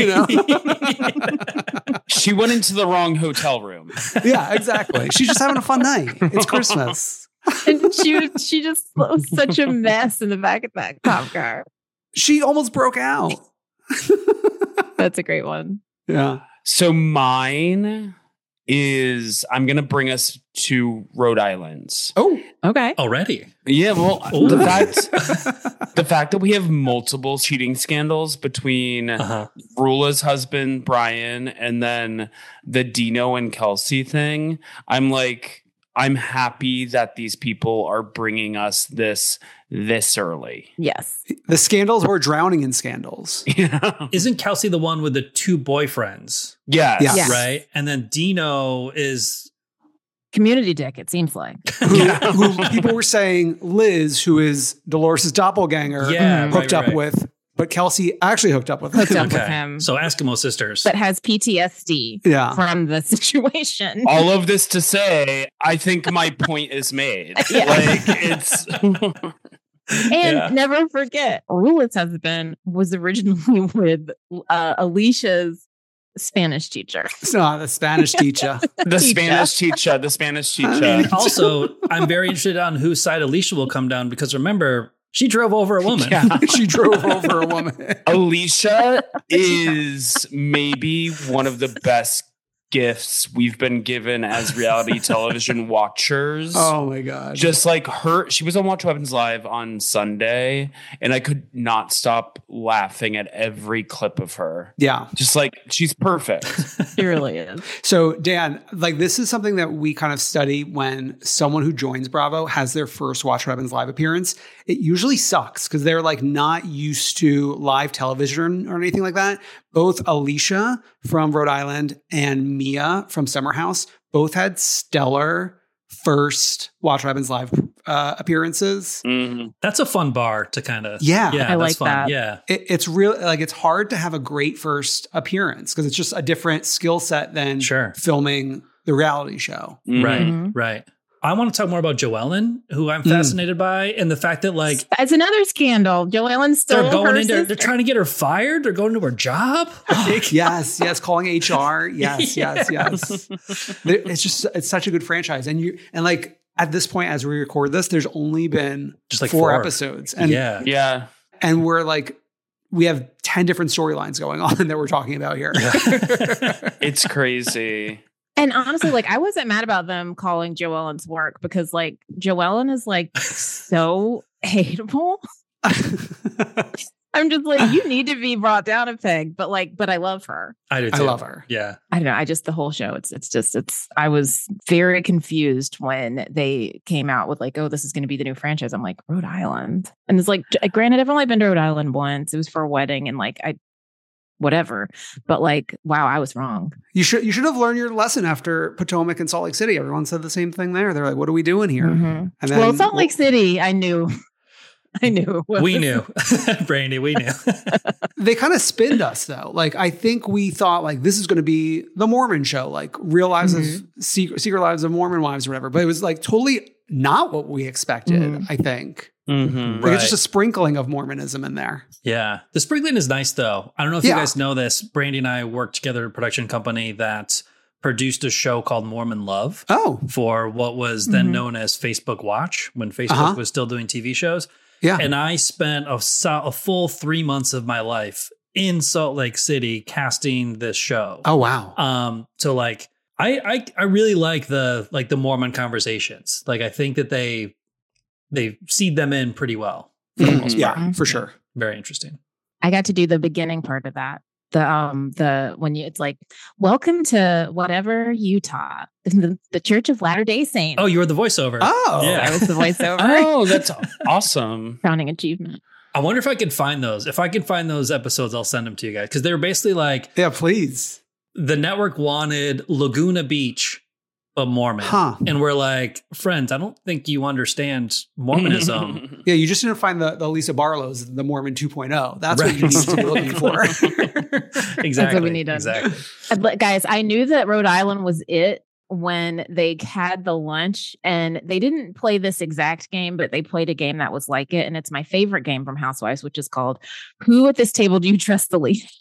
S5: She went into the wrong hotel room.
S4: Yeah, exactly. She's just having a fun night. It's Christmas.
S3: And she just was such a mess in the back of that cop car.
S4: She almost broke out.
S3: That's a great one.
S4: Yeah.
S5: So mine is, I'm going to bring us to Rhode Island.
S4: Oh,
S3: Okay.
S2: Already.
S5: Yeah, well,
S2: Ooh.
S5: the fact that we have multiple cheating scandals between Rula's husband, Brian, and then the Dino and Kelsey thing, I'm happy that these people are bringing us this early.
S3: Yes.
S4: the scandals were drowning in scandals.
S5: Yeah.
S2: Isn't Kelsey the one with the 2 boyfriends?
S5: Yes.
S3: Yeah.
S2: Right? And then Dino is...
S3: Community dick, it seems like.
S4: who people were saying Liz, who is Dolores' doppelganger,
S2: Yeah,
S4: hooked
S2: right,
S4: up
S2: right.
S4: with, but Kelsey actually hooked up with.
S3: Hooked up
S2: Okay.
S3: with him.
S2: So Eskimo sisters.
S3: But has PTSD
S4: Yeah.
S3: from the situation.
S5: All of this to say, I think my point is made.
S3: Yeah.
S5: It's
S3: And
S2: Yeah.
S3: never forget, Rula's husband was originally with Alicia's Spanish teacher.
S4: No, the Spanish teacher.
S5: the Spanish teacher.
S2: And also, I'm very interested on whose side Alicia will come down because remember, she drove over a woman.
S5: Yeah.
S4: She drove over a woman.
S5: Alicia is maybe one of the best gifts we've been given as reality television watchers.
S4: Oh my God.
S5: Just like her, she was on Watch Weapons Live on Sunday, and I could not stop laughing at every clip of her.
S4: Yeah.
S5: Just like, she's perfect.
S3: She really is.
S4: So Dan, this is something that we kind of study when someone who joins Bravo has their first Watch Weapons Live appearance. It usually sucks because they're not used to live television or anything like that. Both Alicia from Rhode Island and Mia from Summer House both had stellar first Watch Weapons Live appearances.
S5: Mm-hmm.
S2: That's a fun bar to kind of.
S4: Yeah.
S3: I like
S2: fun.
S3: that.
S2: Yeah.
S4: It's real. Like, it's hard to have a great first appearance because it's just a different skill set than filming the reality show.
S2: Mm-hmm. Right. I want to talk more about Joellen, who I'm fascinated by, and the fact that like
S3: it's another scandal. Joellen stole
S2: they're going
S3: her
S2: into
S3: sister.
S2: They're trying to get her fired. They're going to her job.
S4: Yes, calling HR. Yes. It's such a good franchise, and like at this point, as we record this, there's only been just like four episodes, and and we're like we have 10 different storylines going on that we're talking about here.
S5: It's crazy.
S3: And honestly, like I wasn't mad about them calling Joellen's work because like Joellen is like so hateable. I'm just like, you need to be brought down a peg, but I love her.
S2: I do too.
S4: I love her.
S2: Yeah.
S3: I don't know. The whole show, I was very confused when they came out with like, oh, this is going to be the new franchise. I'm like, Rhode Island. And it's like, granted, I've only been to Rhode Island once. It was for a wedding and like, whatever. But like, wow, I was wrong.
S4: You should have learned your lesson after Potomac and Salt Lake City. Everyone said the same thing there. They're like, what are we doing here?
S3: Mm-hmm. And then, Salt Lake City, I knew. We knew.
S2: Brandy, we knew.
S4: They kind of spinned us though. Like, I think we thought like this is going to be the Mormon show, like Real Lives of Secret Lives of Mormon Wives or whatever. But it was like totally not what we expected, I think.
S5: Mm-hmm.
S4: Like, it's just a sprinkling of Mormonism in there.
S2: Yeah. The sprinkling is nice though. I don't know if you guys know this. Brandy and I worked together at a production company that produced a show called Mormon Love. For what was then known as Facebook Watch, when Facebook was still doing TV shows.
S4: Yeah.
S2: And I spent a full 3 months of my life in Salt Lake City casting this show.
S4: Oh, wow.
S2: So like, I really like the Mormon conversations. Like, I think that they seed them in pretty well. For the most part.
S4: Yeah, for sure.
S2: Very interesting.
S3: I got to do the beginning part of that. It's like, welcome to whatever Utah, the Church of Latter-day Saints.
S2: Oh, you were the voiceover.
S4: Oh,
S2: yeah.
S3: I was the voiceover.
S5: Oh, that's awesome.
S3: Crowning achievement.
S2: I wonder if I could find those. If I could find those episodes, I'll send them to you guys. Because they were basically like,
S4: yeah, please.
S2: The network wanted Laguna Beach, but Mormon. And we're like, friends, I don't think you understand Mormonism.
S4: Yeah, you just didn't find the Lisa Barlow's, the Mormon 2.0. That's what you need to be looking for.
S2: Exactly.
S3: That's what we need. Exactly. Guys, I knew that Rhode Island was it when they had the lunch, and they didn't play this exact game, but they played a game that was like it. And it's my favorite game from Housewives, which is called Who at This Table Do You Trust the Least?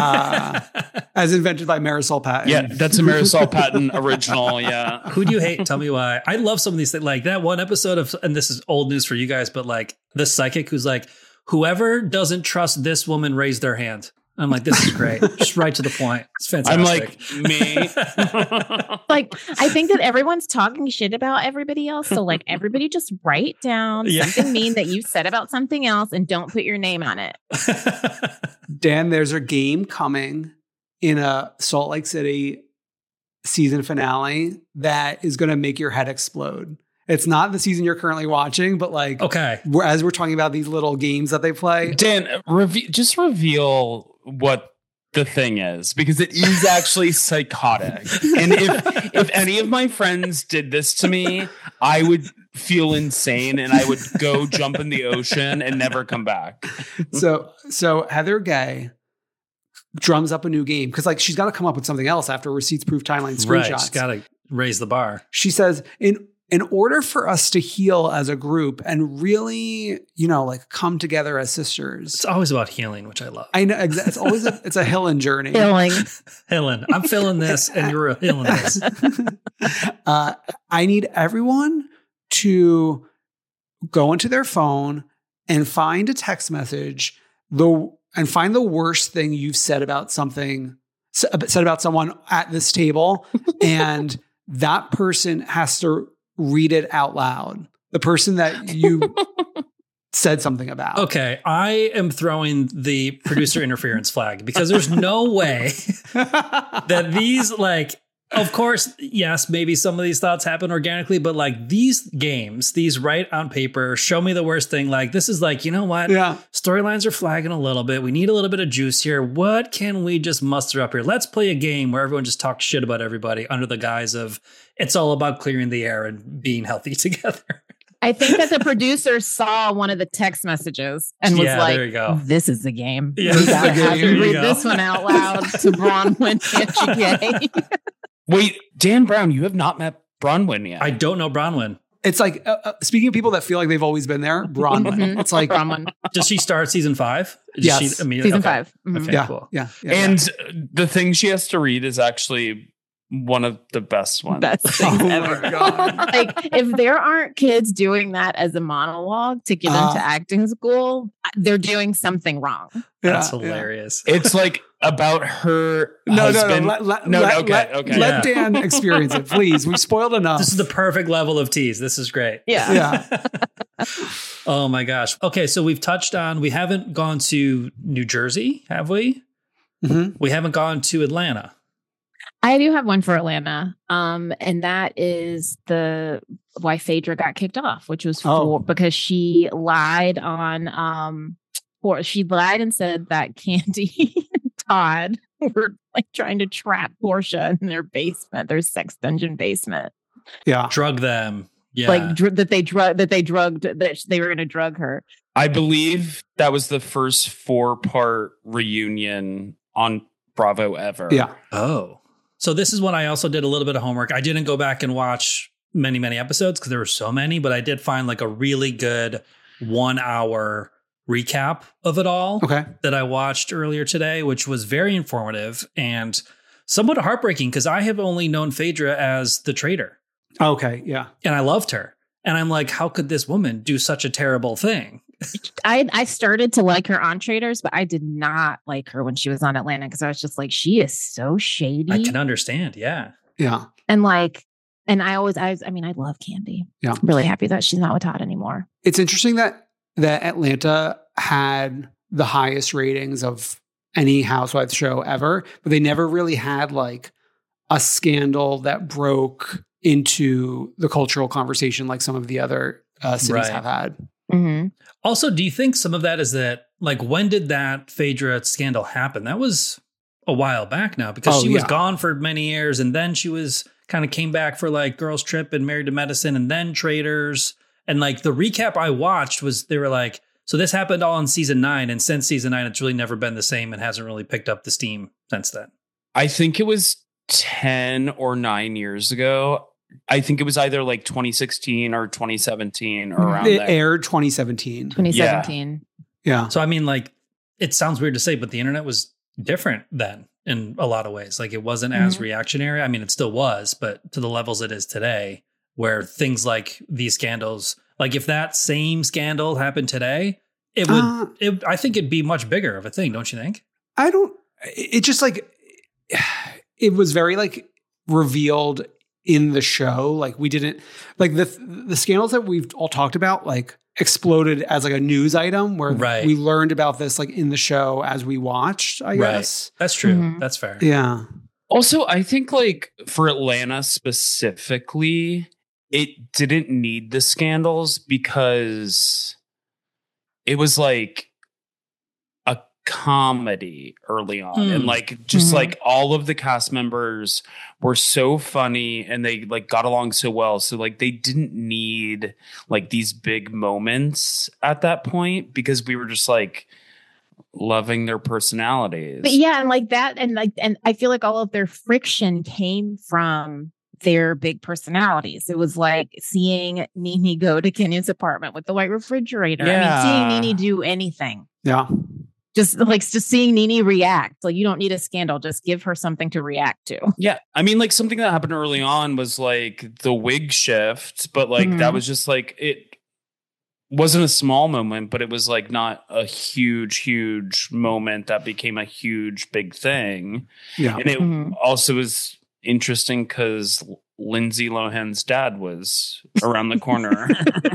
S4: As invented by Marisol Patton.
S5: Yeah, that's a Marisol Patton original. Yeah.
S2: Who do you hate? Tell me why. I love some of these things. Like that one episode of, and this is old news for you guys, but like the psychic who's like, whoever doesn't trust this woman, raise their hand. I'm like, this is great. Just right to the point. It's fantastic.
S5: I'm like, me.
S3: Like, I think that everyone's talking shit about everybody else. So like everybody just write down something mean that you said about something else and don't put your name on it.
S4: Dan, there's a game coming in a Salt Lake City season finale that is going to make your head explode. It's not the season you're currently watching, but like, as we're talking about these little games that they play.
S5: Dan, just reveal what the thing is, because it is actually psychotic. And if any of my friends did this to me, I would feel insane and I would go jump in the ocean and never come back.
S4: So Heather Gay drums up a new game because like she's got to come up with something else after receipts, proof, timeline, screenshots.
S2: Right, she's got to raise the bar.
S4: She says, in order for us to heal as a group and really, like come together as sisters.
S2: It's always about healing, which I love.
S4: I know. It's always it's a healing journey.
S2: Healing. I'm feeling this and you're healing this.
S4: I need everyone to go into their phone and find a text message and find the worst thing you've said about someone at this table. And that person has to read it out loud. The person that you said something about.
S2: Okay. I am throwing the producer interference flag because there's no way that these of course, yes, maybe some of these thoughts happen organically, but like these games, these write on paper, show me the worst thing. Like this is like, you know what?
S4: Yeah.
S2: Storylines are flagging a little bit. We need a little bit of juice here. What can we just muster up here? Let's play a game where everyone just talks shit about everybody under the guise of it's all about clearing the air and being healthy together.
S3: I think that the producer saw one of the text messages and was like,
S2: there you go.
S3: This is the game.
S2: Yeah,
S3: We gotta have
S2: there
S3: to
S2: you
S3: read
S2: go.
S3: this one out loud to Bronwyn Chigay.
S5: Wait, Dan Brown, you have not met Bronwyn yet.
S2: I don't know Bronwyn.
S4: It's like, speaking of people that feel like they've always been there, Bronwyn. It's like,
S3: Bronwyn.
S2: Does she start season 5?
S4: Yes.
S3: Season 5. Mhm.
S2: Okay,
S4: yeah,
S2: cool.
S4: yeah.
S5: And the thing she has to read is actually one of the best ones.
S3: Best thing
S4: Oh
S3: ever.
S4: my God.
S3: Like, if there aren't kids doing that as a monologue to get into acting school, they're doing something wrong.
S2: That's
S4: Yeah, yeah.
S2: hilarious.
S5: It's like about her
S4: No,
S5: husband.
S4: okay.
S5: Okay.
S4: Let
S2: Yeah.
S4: Dan experience it, please. We've spoiled enough.
S2: This is the perfect level of tease. This is great.
S3: Yeah.
S4: yeah.
S2: Oh my gosh. Okay, so we haven't gone to New Jersey, have we?
S4: Mhm.
S2: We haven't gone to Atlanta.
S3: I do have one for Atlanta. And that is why Phaedra got kicked off, which was because she lied on she lied and said that Candy and Todd were like trying to trap Portia in their basement, their sex dungeon basement.
S4: Yeah.
S2: Drug them. Yeah.
S3: Like that they were going to drug her.
S5: I believe that was the first 4-part reunion on Bravo ever.
S4: Yeah.
S2: Oh. So this is when I also did a little bit of homework. I didn't go back and watch many, many episodes because there were so many, but I did find like a really good 1 hour recap of it all that I watched earlier today, which was very informative and somewhat heartbreaking because I have only known Phaedra as the traitor.
S4: Okay. Yeah.
S2: And I loved her. And I'm like, how could this woman do such a terrible thing?
S3: I started to like her on Traitors, but I did not like her when she was on Atlanta because I was just like, she is so shady.
S2: I can understand. Yeah.
S4: Yeah.
S3: And like, and I love Candy.
S4: Yeah.
S3: I'm really happy that she's not with Todd anymore.
S4: It's interesting that Atlanta had the highest ratings of any Housewives show ever, but they never really had like a scandal that broke into the cultural conversation like some of the other cities have had.
S3: Mm-hmm.
S2: Also, do you think some of that is that, like, when did that Phaedra scandal happen? That was a while back now because she was gone for many years and then she was kind of came back for like Girls Trip and Married to Medicine and then Traitors. And like the recap I watched was they were like, so this happened all in season 9. And since season 9, it's really never been the same and hasn't really picked up the steam since then.
S5: I think it was 10 or 9 years ago. I think it was either like 2016 or 2017 or around
S4: It
S5: there.
S4: aired 2017.
S3: 2017.
S4: Yeah.
S2: So, I mean, like, it sounds weird to say, but the internet was different then in a lot of ways. Like, it wasn't as reactionary. I mean, it still was, but to the levels it is today, where things like these scandals, like if that same scandal happened today, it would, I think it'd be much bigger of a thing, don't you think?
S4: It just like, it was very like revealed in the show. Like we didn't like the scandals that we've all talked about, like exploded as like a news item where we learned about this like in the show as we watched, I guess.
S2: That's true. Mm-hmm. That's fair.
S4: Yeah.
S5: Also, I think like for Atlanta specifically, it didn't need the scandals because it was like a comedy early on. And like just like all of the cast members were so funny and they like got along so well. So like they didn't need like these big moments at that point because we were just like loving their personalities.
S3: But yeah, and like that, and I feel like all of their friction came from their big personalities. It was like seeing Nene go to Kenya's apartment with the white refrigerator.
S5: Yeah.
S3: I mean, seeing Nene do anything.
S4: Yeah.
S3: Just seeing Nene react. Like, you don't need a scandal. Just give her something to react to.
S5: Yeah. I mean, like something that happened early on was like the wig shift, but like that was just like, it wasn't a small moment, but it was like not a huge moment that became a huge big thing. Yeah. And it also was interesting because Lindsay Lohan's dad was around the corner.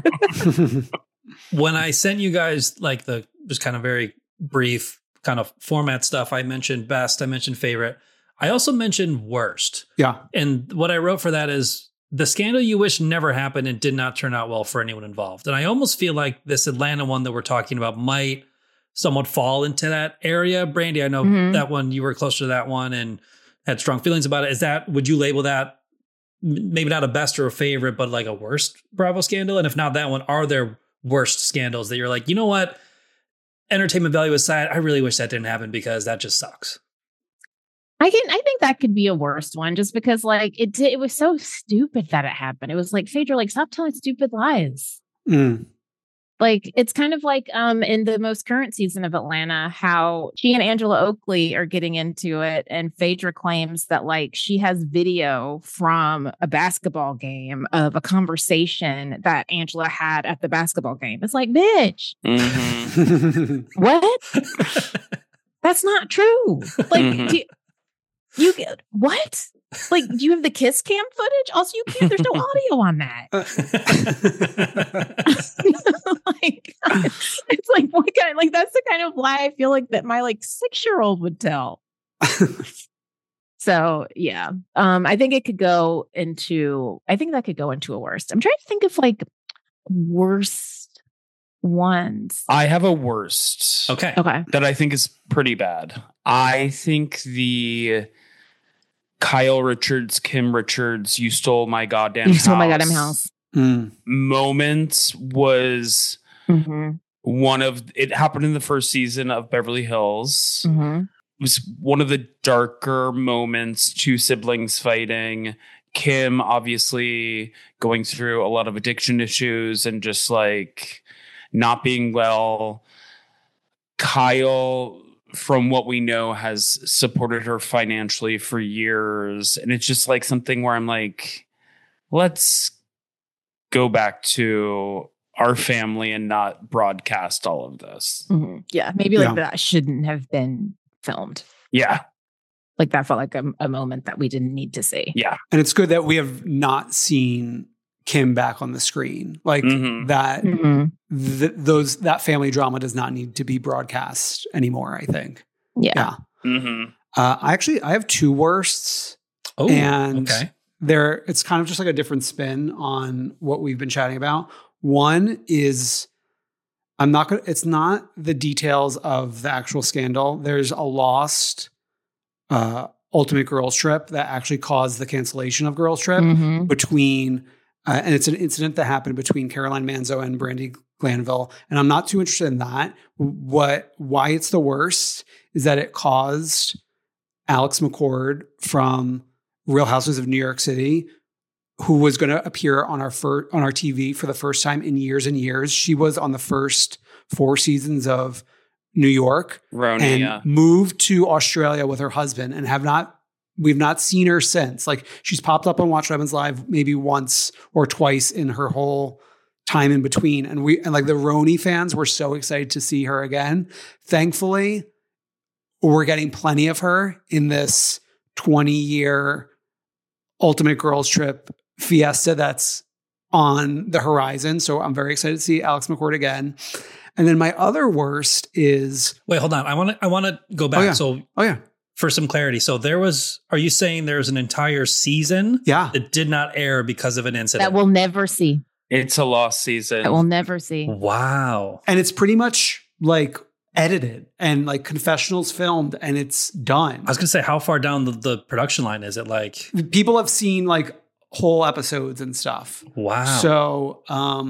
S2: When I sent you guys like the just kind of very brief kind of format stuff, I mentioned best, I mentioned favorite. I also mentioned worst.
S4: Yeah.
S2: And what I wrote for that is the scandal you wish never happened and did not turn out well for anyone involved. And I almost feel like this Atlanta one that we're talking about might somewhat fall into that area. Brandy, I know that one, you were closer to that one and had strong feelings about it. Would you label that maybe not a best or a favorite, but like a worst Bravo scandal? And if not that one, are there worst scandals that you're like, you know what? Entertainment value aside, I really wish that didn't happen because that just sucks.
S3: I think that could be a worst one just because like it was so stupid that it happened. It was like, Phaedra, like, stop telling stupid lies. Like, it's kind of like in the most current season of Atlanta, how she and Angela Oakley are getting into it. And Phaedra claims that like she has video from a basketball game of a conversation that Angela had at the basketball game. It's like, bitch, what? That's not true. Like, you get what? Like, do you have the kiss cam footage? Also, you can't. There's no audio on that. Like, it's like, what kind? Like, that's the kind of lie I feel like that my like 6-year-old would tell. So yeah, I think it could go into. I think that could go into a worst. I'm trying to think of like worst ones.
S5: I have a worst.
S2: Okay.
S5: That I think is pretty bad. I think the Kyle Richards, Kim Richards, you stole my goddamn house moment was one of, it happened in the first season of Beverly Hills. It was one of the darker moments, two siblings fighting, Kim obviously going through a lot of addiction issues and just like not being well. Kyle, from what we know, has supported her financially for years. And it's just like something where I'm like, let's go back to our family and not broadcast all of this.
S3: Yeah. Maybe like that shouldn't have been filmed.
S5: Yeah.
S3: Like that felt like a moment that we didn't need to see.
S5: Yeah.
S4: And it's good that we have not seen Kim back on the screen. Like that, that family drama does not need to be broadcast anymore, I think.
S3: Yeah.
S4: I have two worsts.
S2: Oh,
S4: and
S2: okay.
S4: It's kind of just like a different spin on what we've been chatting about. One is, it's not the details of the actual scandal. There's a lost Ultimate Girls Trip that actually caused the cancellation of Girls Trip between, and it's an incident that happened between Caroline Manzo and Brandi Glanville. And I'm not too interested in that. Why it's the worst is that it caused Alex McCord from Real Housewives of New York City, who was going to appear on our TV for the first time in years and years. She was on the first 4 seasons of New York and moved to Australia with her husband and we've not seen her since. Like, she's popped up on Watch What Happens Live maybe once or twice in her whole time in between. And like the Roni fans were so excited to see her again. Thankfully, we're getting plenty of her in this 20-year Ultimate Girls Trip fiesta that's on the horizon. So I'm very excited to see Alex McCord again. And then my other worst is...
S2: Wait, hold on. I want to go back. For some clarity. So are you saying there's an entire season that did not air because of an incident?
S3: That we'll never see.
S5: It's a lost season.
S3: That we'll never see.
S2: Wow.
S4: And it's pretty much like edited and like confessionals filmed and it's done.
S2: I was going to say, how far down the production line is it? Like,
S4: people have seen like whole episodes and stuff.
S2: Wow.
S4: So,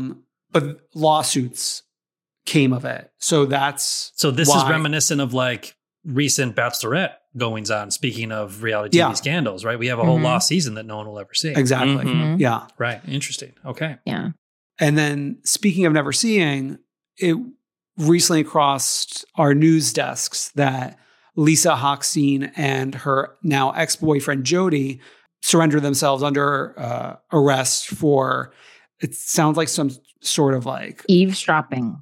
S4: but lawsuits came of it. So this is reminiscent of like recent Bachelorette goings on. Speaking of reality TV scandals, right? We have a whole lost season that no one will ever see. Exactly. Yeah.
S2: Right. Interesting. Okay.
S3: Yeah.
S4: And then speaking of never seeing, it recently crossed our news desks that Lisa Hochstein and her now ex-boyfriend Jody surrendered themselves under arrest for, it sounds like some sort of like
S3: eavesdropping,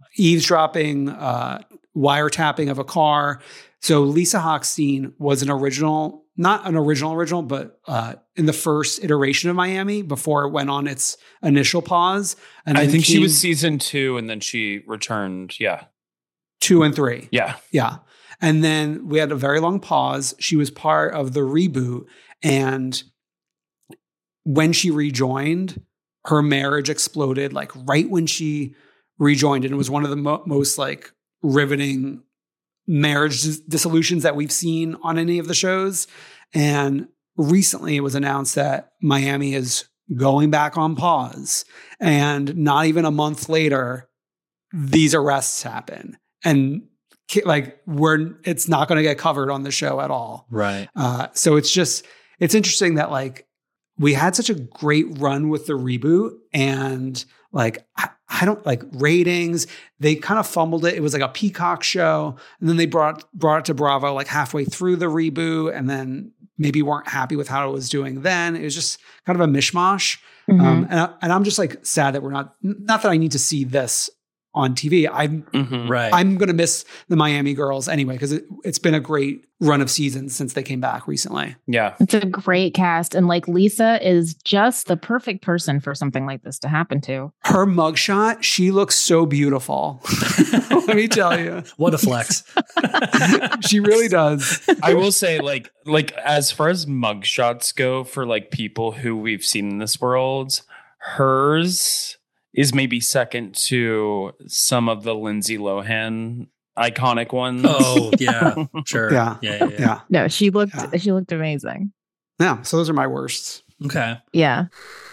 S4: wiretapping of a car. So Lisa Hochstein was not an original, but in the first iteration of Miami before it went on its initial pause. And
S5: I think she was season 2 and then she returned. Yeah.
S4: 2 and 3.
S5: Yeah.
S4: Yeah. And then we had a very long pause. She was part of the reboot. And when she rejoined, her marriage exploded like right when she rejoined. And it was one of the most like riveting marriage dissolutions that we've seen on any of the shows. And recently it was announced that Miami is going back on pause, and not even a month later, these arrests happen, and like it's not going to get covered on the show at all.
S2: Right.
S4: So it's interesting that like we had such a great run with the reboot, and like I don't like ratings. They kind of fumbled it. It was like a Peacock show, and then they brought it to Bravo like halfway through the reboot, and then maybe weren't happy with how it was doing then. It was just kind of a mishmash.
S3: Mm-hmm.
S4: And I'm just like sad that we're not that I need to see this on TV. I'm going to miss the Miami girls anyway, because it's been a great run of seasons since they came back recently.
S5: Yeah.
S3: It's a great cast. And like Lisa is just the perfect person for something like this to happen to.
S4: Her mugshot, she looks so beautiful. Let me tell you.
S2: What a flex.
S4: She really does.
S5: I will say like as far as mugshots go for like people who we've seen in this world, hers is maybe second to some of the Lindsay Lohan iconic ones.
S2: Oh yeah, sure.
S4: Yeah.
S3: No, she looked amazing.
S4: Yeah. So those are my worsts.
S2: Okay.
S3: Yeah.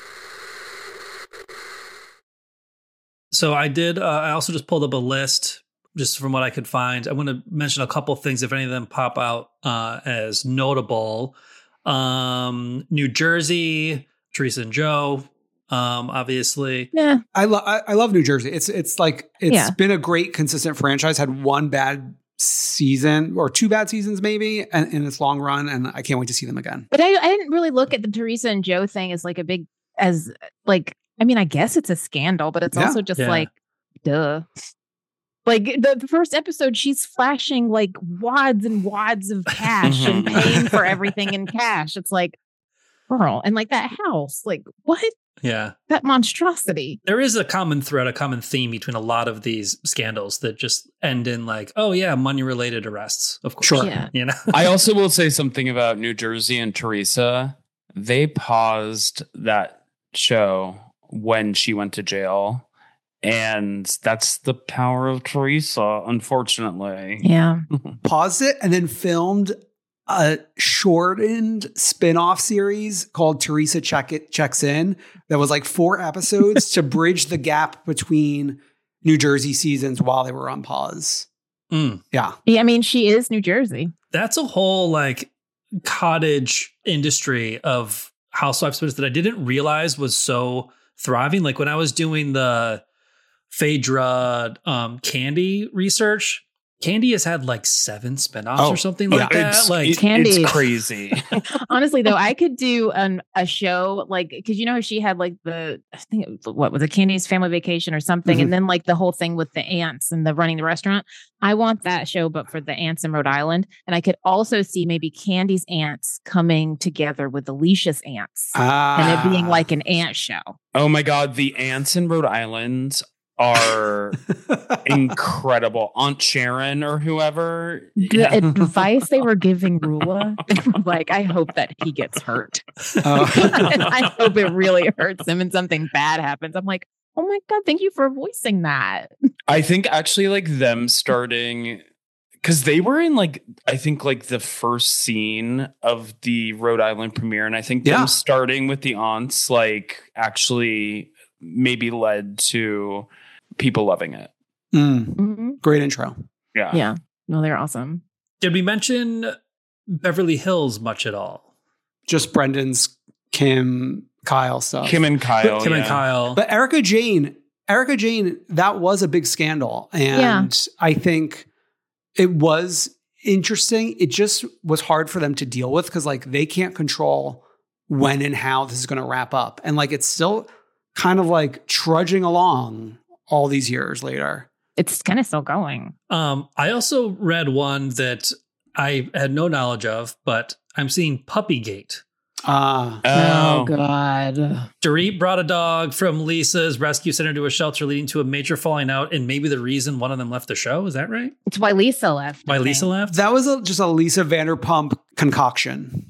S2: So I did. I also just pulled up a list just from what I could find. I want to mention a couple things if any of them pop out as notable. New Jersey, Teresa and Joe. Obviously,
S3: yeah.
S4: I love New Jersey. It's been a great consistent franchise. Had one bad season or two bad seasons maybe in its long run, and I can't wait to see them again.
S3: But I didn't really look at the Teresa and Joe thing as like I mean, I guess it's a scandal, but it's also just like, duh. Like the first episode, she's flashing like wads and wads of cash and paying for everything in cash. It's like, girl, and like that house, like what?
S2: Yeah.
S3: That monstrosity.
S2: There is a common thread, a common theme between a lot of these scandals that just end in like, oh yeah, money-related arrests, of course.
S4: Sure.
S3: Yeah.
S2: You know?
S5: I also will say something about New Jersey and Teresa. They paused that show when she went to jail. And that's the power of Teresa, unfortunately.
S3: Yeah.
S4: Paused it and then filmed a shortened spin-off series called Teresa Checks In that was like 4 episodes to bridge the gap between New Jersey seasons while they were on pause. Yeah.
S3: Yeah, I mean, she is New Jersey.
S2: That's a whole like cottage industry of housewives that I didn't realize was so thriving. Like when I was doing the Phaedra Candy research, Candy has had like 7 spinoffs or something like that. Like
S3: Candy,
S5: it's crazy.
S3: Honestly, though, I could do a show like because you know she had like I think it was it Candy's Family Vacation or something, and then like the whole thing with the aunts and the running the restaurant. I want that show, but for the aunts in Rhode Island, and I could also see maybe Candy's aunts coming together with Alicia's aunts, and it being like an aunt show.
S5: Oh my God, the aunts in Rhode Island are incredible. Aunt Sharon or whoever.
S3: The advice they were giving Rula, like, I hope that he gets hurt. And I hope it really hurts him and something bad happens. I'm like, oh my God, thank you for voicing that.
S5: I think actually like them starting, because they were in like, I think like the first scene of the Rhode Island premiere. And I think them starting with the aunts like actually maybe led to people loving it.
S4: Great intro.
S3: Yeah. No, they're awesome.
S2: Did we mention Beverly Hills much at all?
S4: Just Brendan's Kyle stuff.
S5: Kim and Kyle.
S2: And Kyle.
S4: But Erica Jane, that was a big scandal. And I think it was interesting. It just was hard for them to deal with because like they can't control when and how this is going to wrap up. And like it's still kind of like trudging along all these years later.
S3: It's kind of still going.
S2: I also read one that I had no knowledge of, but I'm seeing Puppygate.
S3: Oh God.
S2: Dorit brought a dog from Lisa's rescue center to a shelter, leading to a major falling out, and maybe the reason one of them left the show. Is that right?
S3: It's why Lisa left.
S2: Lisa left?
S4: That was just a Lisa Vanderpump concoction.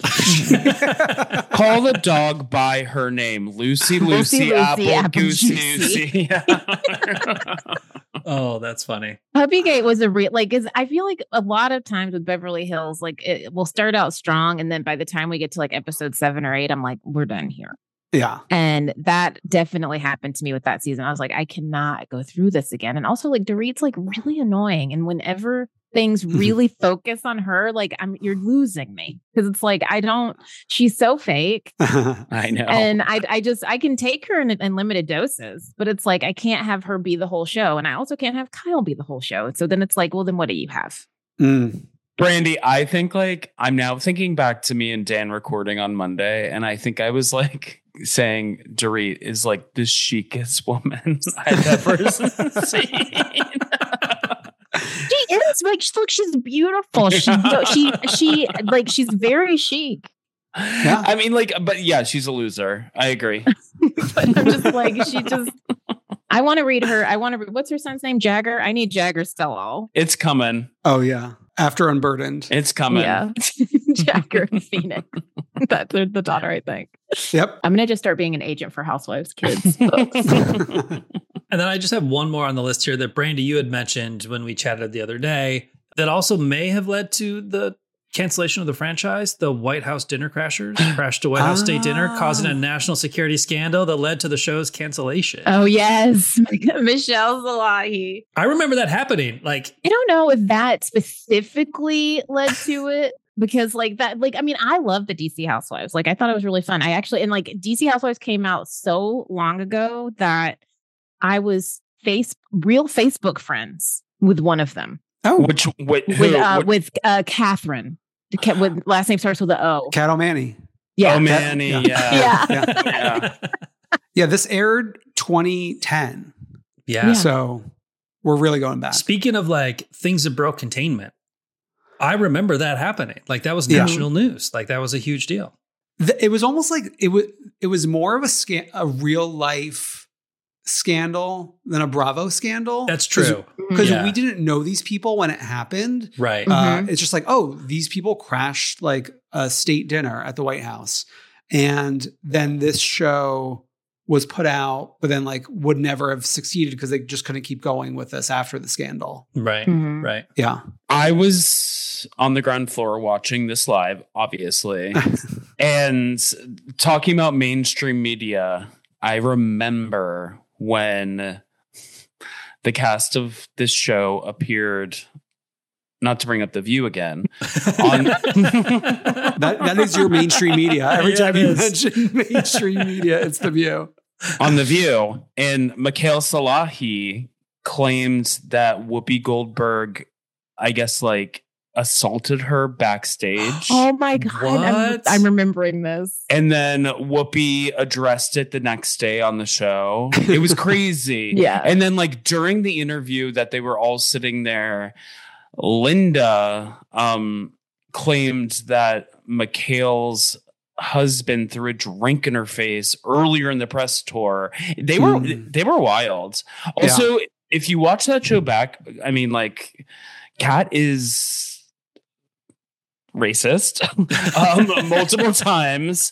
S5: Call the dog by her name. Lucy, Apple, Goosey.
S2: Oh, that's funny.
S3: Puppygate was a real I feel like a lot of times with Beverly Hills, like it will start out strong, and then by the time we get to like episode 7 or 8, I'm like, we're done here.
S4: Yeah.
S3: And that definitely happened to me with that season. I was like, I cannot go through this again. And also, like, Dorit's like really annoying, and whenever things really focus on her, like you're losing me, because it's like she's so fake.
S5: I know.
S3: And I can take her in limited doses, but it's like I can't have her be the whole show, and I also can't have Kyle be the whole show. So then it's like, well, then what do you have?
S5: Brandy, I think like I'm now thinking back to me and Dan recording on Monday, and I think I was like saying Dorit is like the chicest woman I've ever seen.
S3: She is like, look, she's beautiful. She like, she's very chic.
S5: Yeah. I mean, like, but yeah, she's a loser. I agree.
S3: But I'm just like, I want to read her. What's her son's name? Jagger. I need Jagger Stello.
S5: It's coming.
S4: Oh yeah. After Unburdened.
S5: It's coming.
S3: Yeah. Jagger and Phoenix. That's the daughter, I think.
S4: Yep.
S3: I'm going to just start being an agent for Housewives Kids.
S2: And then I just have one more on the list here that Brandy, you had mentioned when we chatted the other day, that also may have led to the cancellation of the franchise. The White House Dinner Crashers crashed a White House state dinner, causing a national security scandal that led to the show's cancellation.
S3: Oh, yes. Michelle Salahi.
S2: I remember that happening. Like,
S3: I don't know if that specifically led to it. Because like that, like, I mean, I love the DC Housewives. Like, I thought it was really fun. And like DC Housewives came out so long ago that I was real Facebook friends with one of them.
S4: Oh,
S3: with Catherine. With last name starts with an O.
S4: Cat O'Mani.
S3: Yeah.
S5: O'Mani. Yeah.
S4: Yeah. This aired 2010.
S2: Yeah.
S4: So we're really going back.
S2: Speaking of like things that broke containment, I remember that happening. Like that was national news. Like that was a huge deal.
S4: It was almost like it was more of a real life scandal than a Bravo scandal.
S2: That's true.
S4: Because we didn't know these people when it happened.
S2: Right.
S4: It's just like, oh, these people crashed like a state dinner at the White House. And then this show was put out, but then like would never have succeeded because they just couldn't keep going with this after the scandal.
S2: Right. Right.
S4: Yeah.
S5: I was on the ground floor watching this live, obviously. And talking about mainstream media, I remember when the cast of this show appeared, not to bring up The View again.
S4: That is your mainstream media. Every time you mention mainstream media, it's The View.
S5: On The View. And Mikhail Salahi claimed that Whoopi Goldberg, I guess, like, assaulted her backstage.
S3: Oh my God. I'm remembering this.
S5: And then Whoopi addressed it the next day on the show. It was crazy.
S3: Yeah.
S5: And then like during the interview that they were all sitting there, Linda claimed that Mikhail's husband threw a drink in her face earlier in the press tour. They were wild. Also, if you watch that show back, I mean, like, Kat is racist multiple times.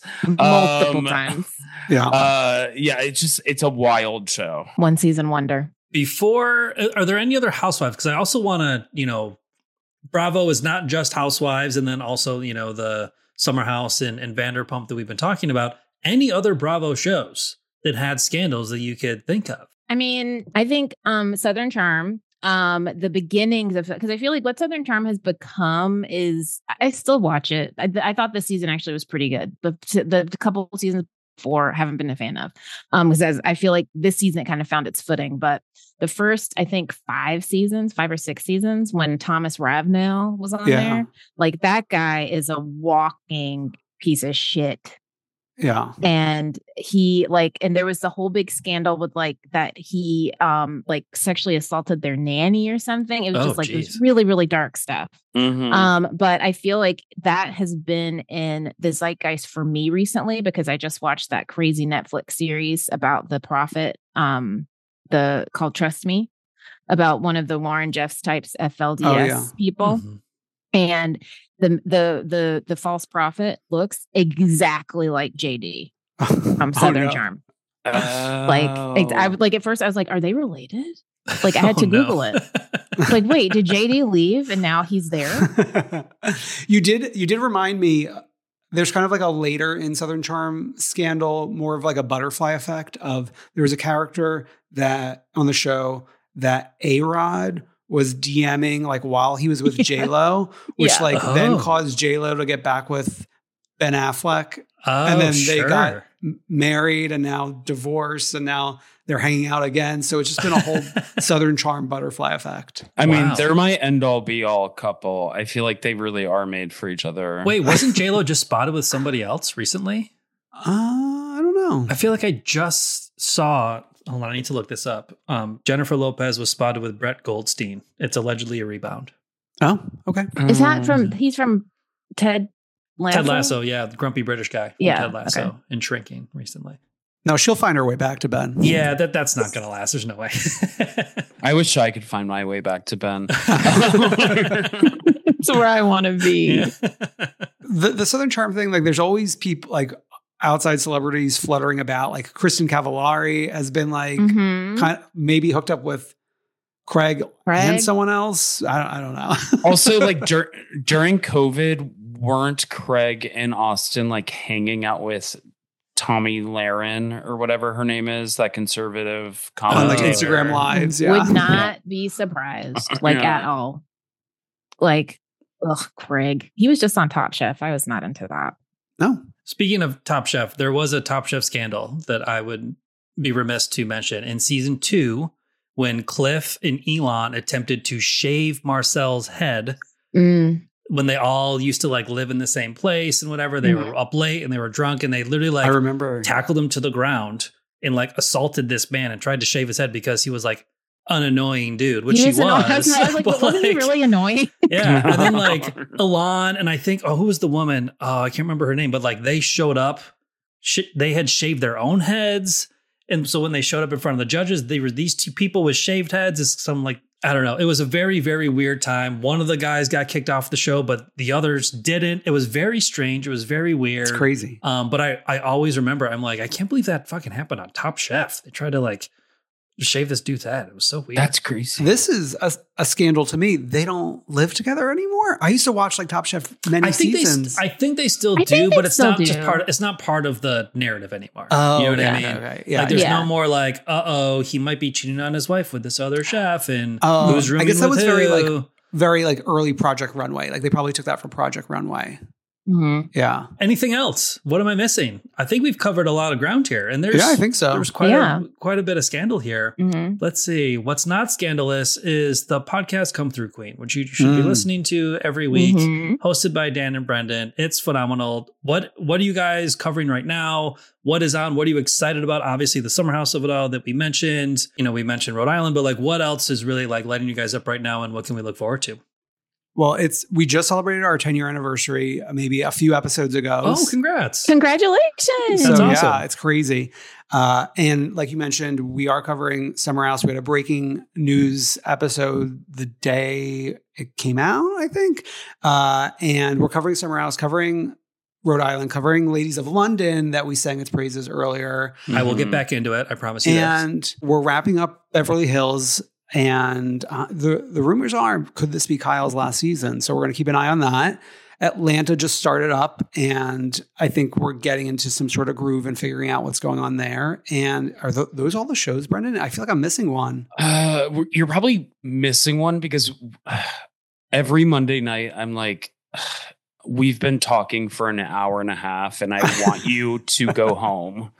S5: It's a wild show.
S3: One season wonder.
S2: Before, are there any other Housewives? Because I also want to, Bravo is not just Housewives, and then also, the Summer House and Vanderpump that we've been talking about. Any other Bravo shows that had scandals that you could think of?
S3: I mean, I think Southern Charm. The beginnings of, because I feel like what Southern Charm has become is, I still watch it. I thought this season actually was pretty good. The couple seasons before, haven't been a fan of, because I feel like this season kind of found its footing. But the first, I think 5 or 6 seasons, when Thomas Ravenel was on there, like that guy is a walking piece of shit.
S4: Yeah.
S3: And he and there was the whole big scandal with like that he sexually assaulted their nanny or something. It was just like it was really, really dark stuff.
S5: Mm-hmm.
S3: But I feel like that has been in the zeitgeist for me recently because I just watched that crazy Netflix series about the prophet, called Trust Me, about one of the Warren Jeffs types FLDS people. Mm-hmm. And the false prophet looks exactly like JD from Southern Charm. I would at first I was like, are they related? Like I had to Google it. Like, wait, did JD leave and now he's there?
S4: You did remind me. There's kind of like a later in Southern Charm scandal, more of like a butterfly effect of there was a character that on the show that A-Rod was DMing like while he was with J-Lo, which then caused J-Lo to get back with Ben Affleck. And then they got married and now divorced and now they're hanging out again. So it's just been a whole Southern Charm butterfly effect.
S5: I mean, they're my end all be all couple. I feel like they really are made for each other.
S2: Wait, wasn't J-Lo just spotted with somebody else recently?
S4: I don't know.
S2: I feel like I just saw, hold on, I need to look this up. Jennifer Lopez was spotted with Brett Goldstein. It's allegedly a rebound.
S4: Oh, okay.
S3: Is that he's from Ted Lasso?
S2: Ted Lasso, yeah, the grumpy British guy from Ted Lasso and Shrinking recently.
S4: No, she'll find her way back to Ben.
S2: Yeah, that's not going to last. There's no way.
S5: I wish I could find my way back to Ben.
S3: That's where I want to be.
S2: Yeah.
S4: The Southern Charm thing, like there's always people like outside celebrities fluttering about. Like Kristen Cavallari has been like kind of maybe hooked up with Craig and someone else. I don't know.
S5: Also, like during COVID, weren't Craig and Austin like hanging out with Tommy Lahren or whatever her name is, that conservative commentator.
S4: On like Instagram lives,
S3: Would not be surprised, at all. Like, Craig. He was just on Top Chef. I was not into that.
S4: No.
S2: Speaking of Top Chef, there was a Top Chef scandal that I would be remiss to mention. In season 2, when Cliff and Elon attempted to shave Marcel's head, when they all used to like live in the same place and whatever, they were up late and they were drunk and they literally like
S4: I remember
S2: tackled him to the ground and like assaulted this man and tried to shave his head because he was like an annoying dude, which he was. I was like,
S3: but wasn't he really annoying?
S2: Yeah. And then like Elon and I think, who was the woman? I can't remember her name, but like they showed up, they had shaved their own heads. And so when they showed up in front of the judges, they were these two people with shaved heads. It's some like, I don't know. It was a very, very weird time. One of the guys got kicked off the show, but the others didn't. It was very strange. It was very weird.
S4: It's crazy.
S2: But I always remember, I'm like, I can't believe that fucking happened on Top Chef. They tried to like shave this dude's head. It was so weird.
S5: That's crazy.
S4: This is a scandal to me. They don't live together anymore. I used to watch like Top Chef many seasons.
S2: I think they still do, but it's not just part. It's not part of the narrative anymore.
S4: Oh,
S2: you know what I mean?
S4: Okay. Yeah.
S2: Like there's no more like, he might be cheating on his wife with this other chef, and who's rooming
S4: I guess that
S2: with
S4: was very early Project Runway. Like they probably took that from Project Runway.
S3: Mm-hmm.
S4: Yeah.
S2: Anything else? What am I missing? I think we've covered a lot of ground here, and
S4: I think so.
S2: There's quite a bit of scandal here.
S3: Mm-hmm.
S2: Let's see. What's not scandalous is the podcast Come Through Queen, which you should be listening to every week, hosted by Dan and Brendan. It's phenomenal. What are you guys covering right now? What is on? What are you excited about? Obviously, the summer house of it all that we mentioned. We mentioned Rhode Island, but like, what else is really like lighting you guys up right now, and what can we look forward to?
S4: Well, we just celebrated our 10-year anniversary maybe a few episodes ago.
S2: Oh, congrats.
S3: Congratulations.
S2: That's awesome.
S4: Yeah, it's crazy. And like you mentioned, we are covering Summer House. We had a breaking news episode the day it came out, I think. And we're covering Summer House, covering Rhode Island, covering Ladies of London that we sang its praises earlier.
S2: I will get back into it. I promise you
S4: And we're wrapping up Beverly Hills. And the rumors are, could this be Kyle's last season? So we're going to keep an eye on that. Atlanta just started up, and I think we're getting into some sort of groove and figuring out what's going on there. And are those all the shows, Brendan? I feel like I'm missing one.
S5: You're probably missing one because every Monday night I'm like, we've been talking for an hour and a half, and I want you to go home.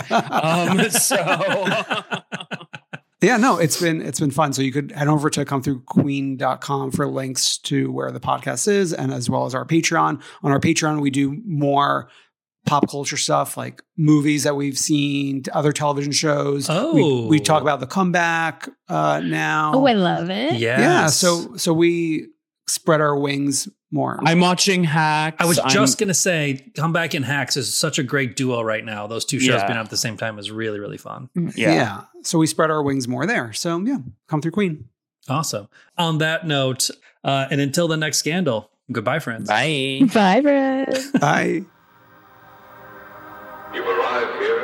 S4: Yeah, no, it's been fun. So you could head over to comethroughqueen.com for links to where the podcast is, and as well as our Patreon. On our Patreon, we do more pop culture stuff like movies that we've seen, other television shows.
S2: Oh,
S4: we talk about The Comeback now.
S3: Oh, I love it.
S2: Yes.
S4: Yeah. So we spread our wings more.
S5: I'm watching Hacks.
S2: I was just going to say, Comeback and Hacks is such a great duo right now. Those two shows being out at the same time is really, really fun.
S4: Yeah. So we spread our wings more there. So yeah, Come Through Queen.
S2: Awesome. On that note, and until the next scandal, goodbye, friends.
S5: Bye.
S3: Bye, friends.
S4: Bye.
S1: You've arrived here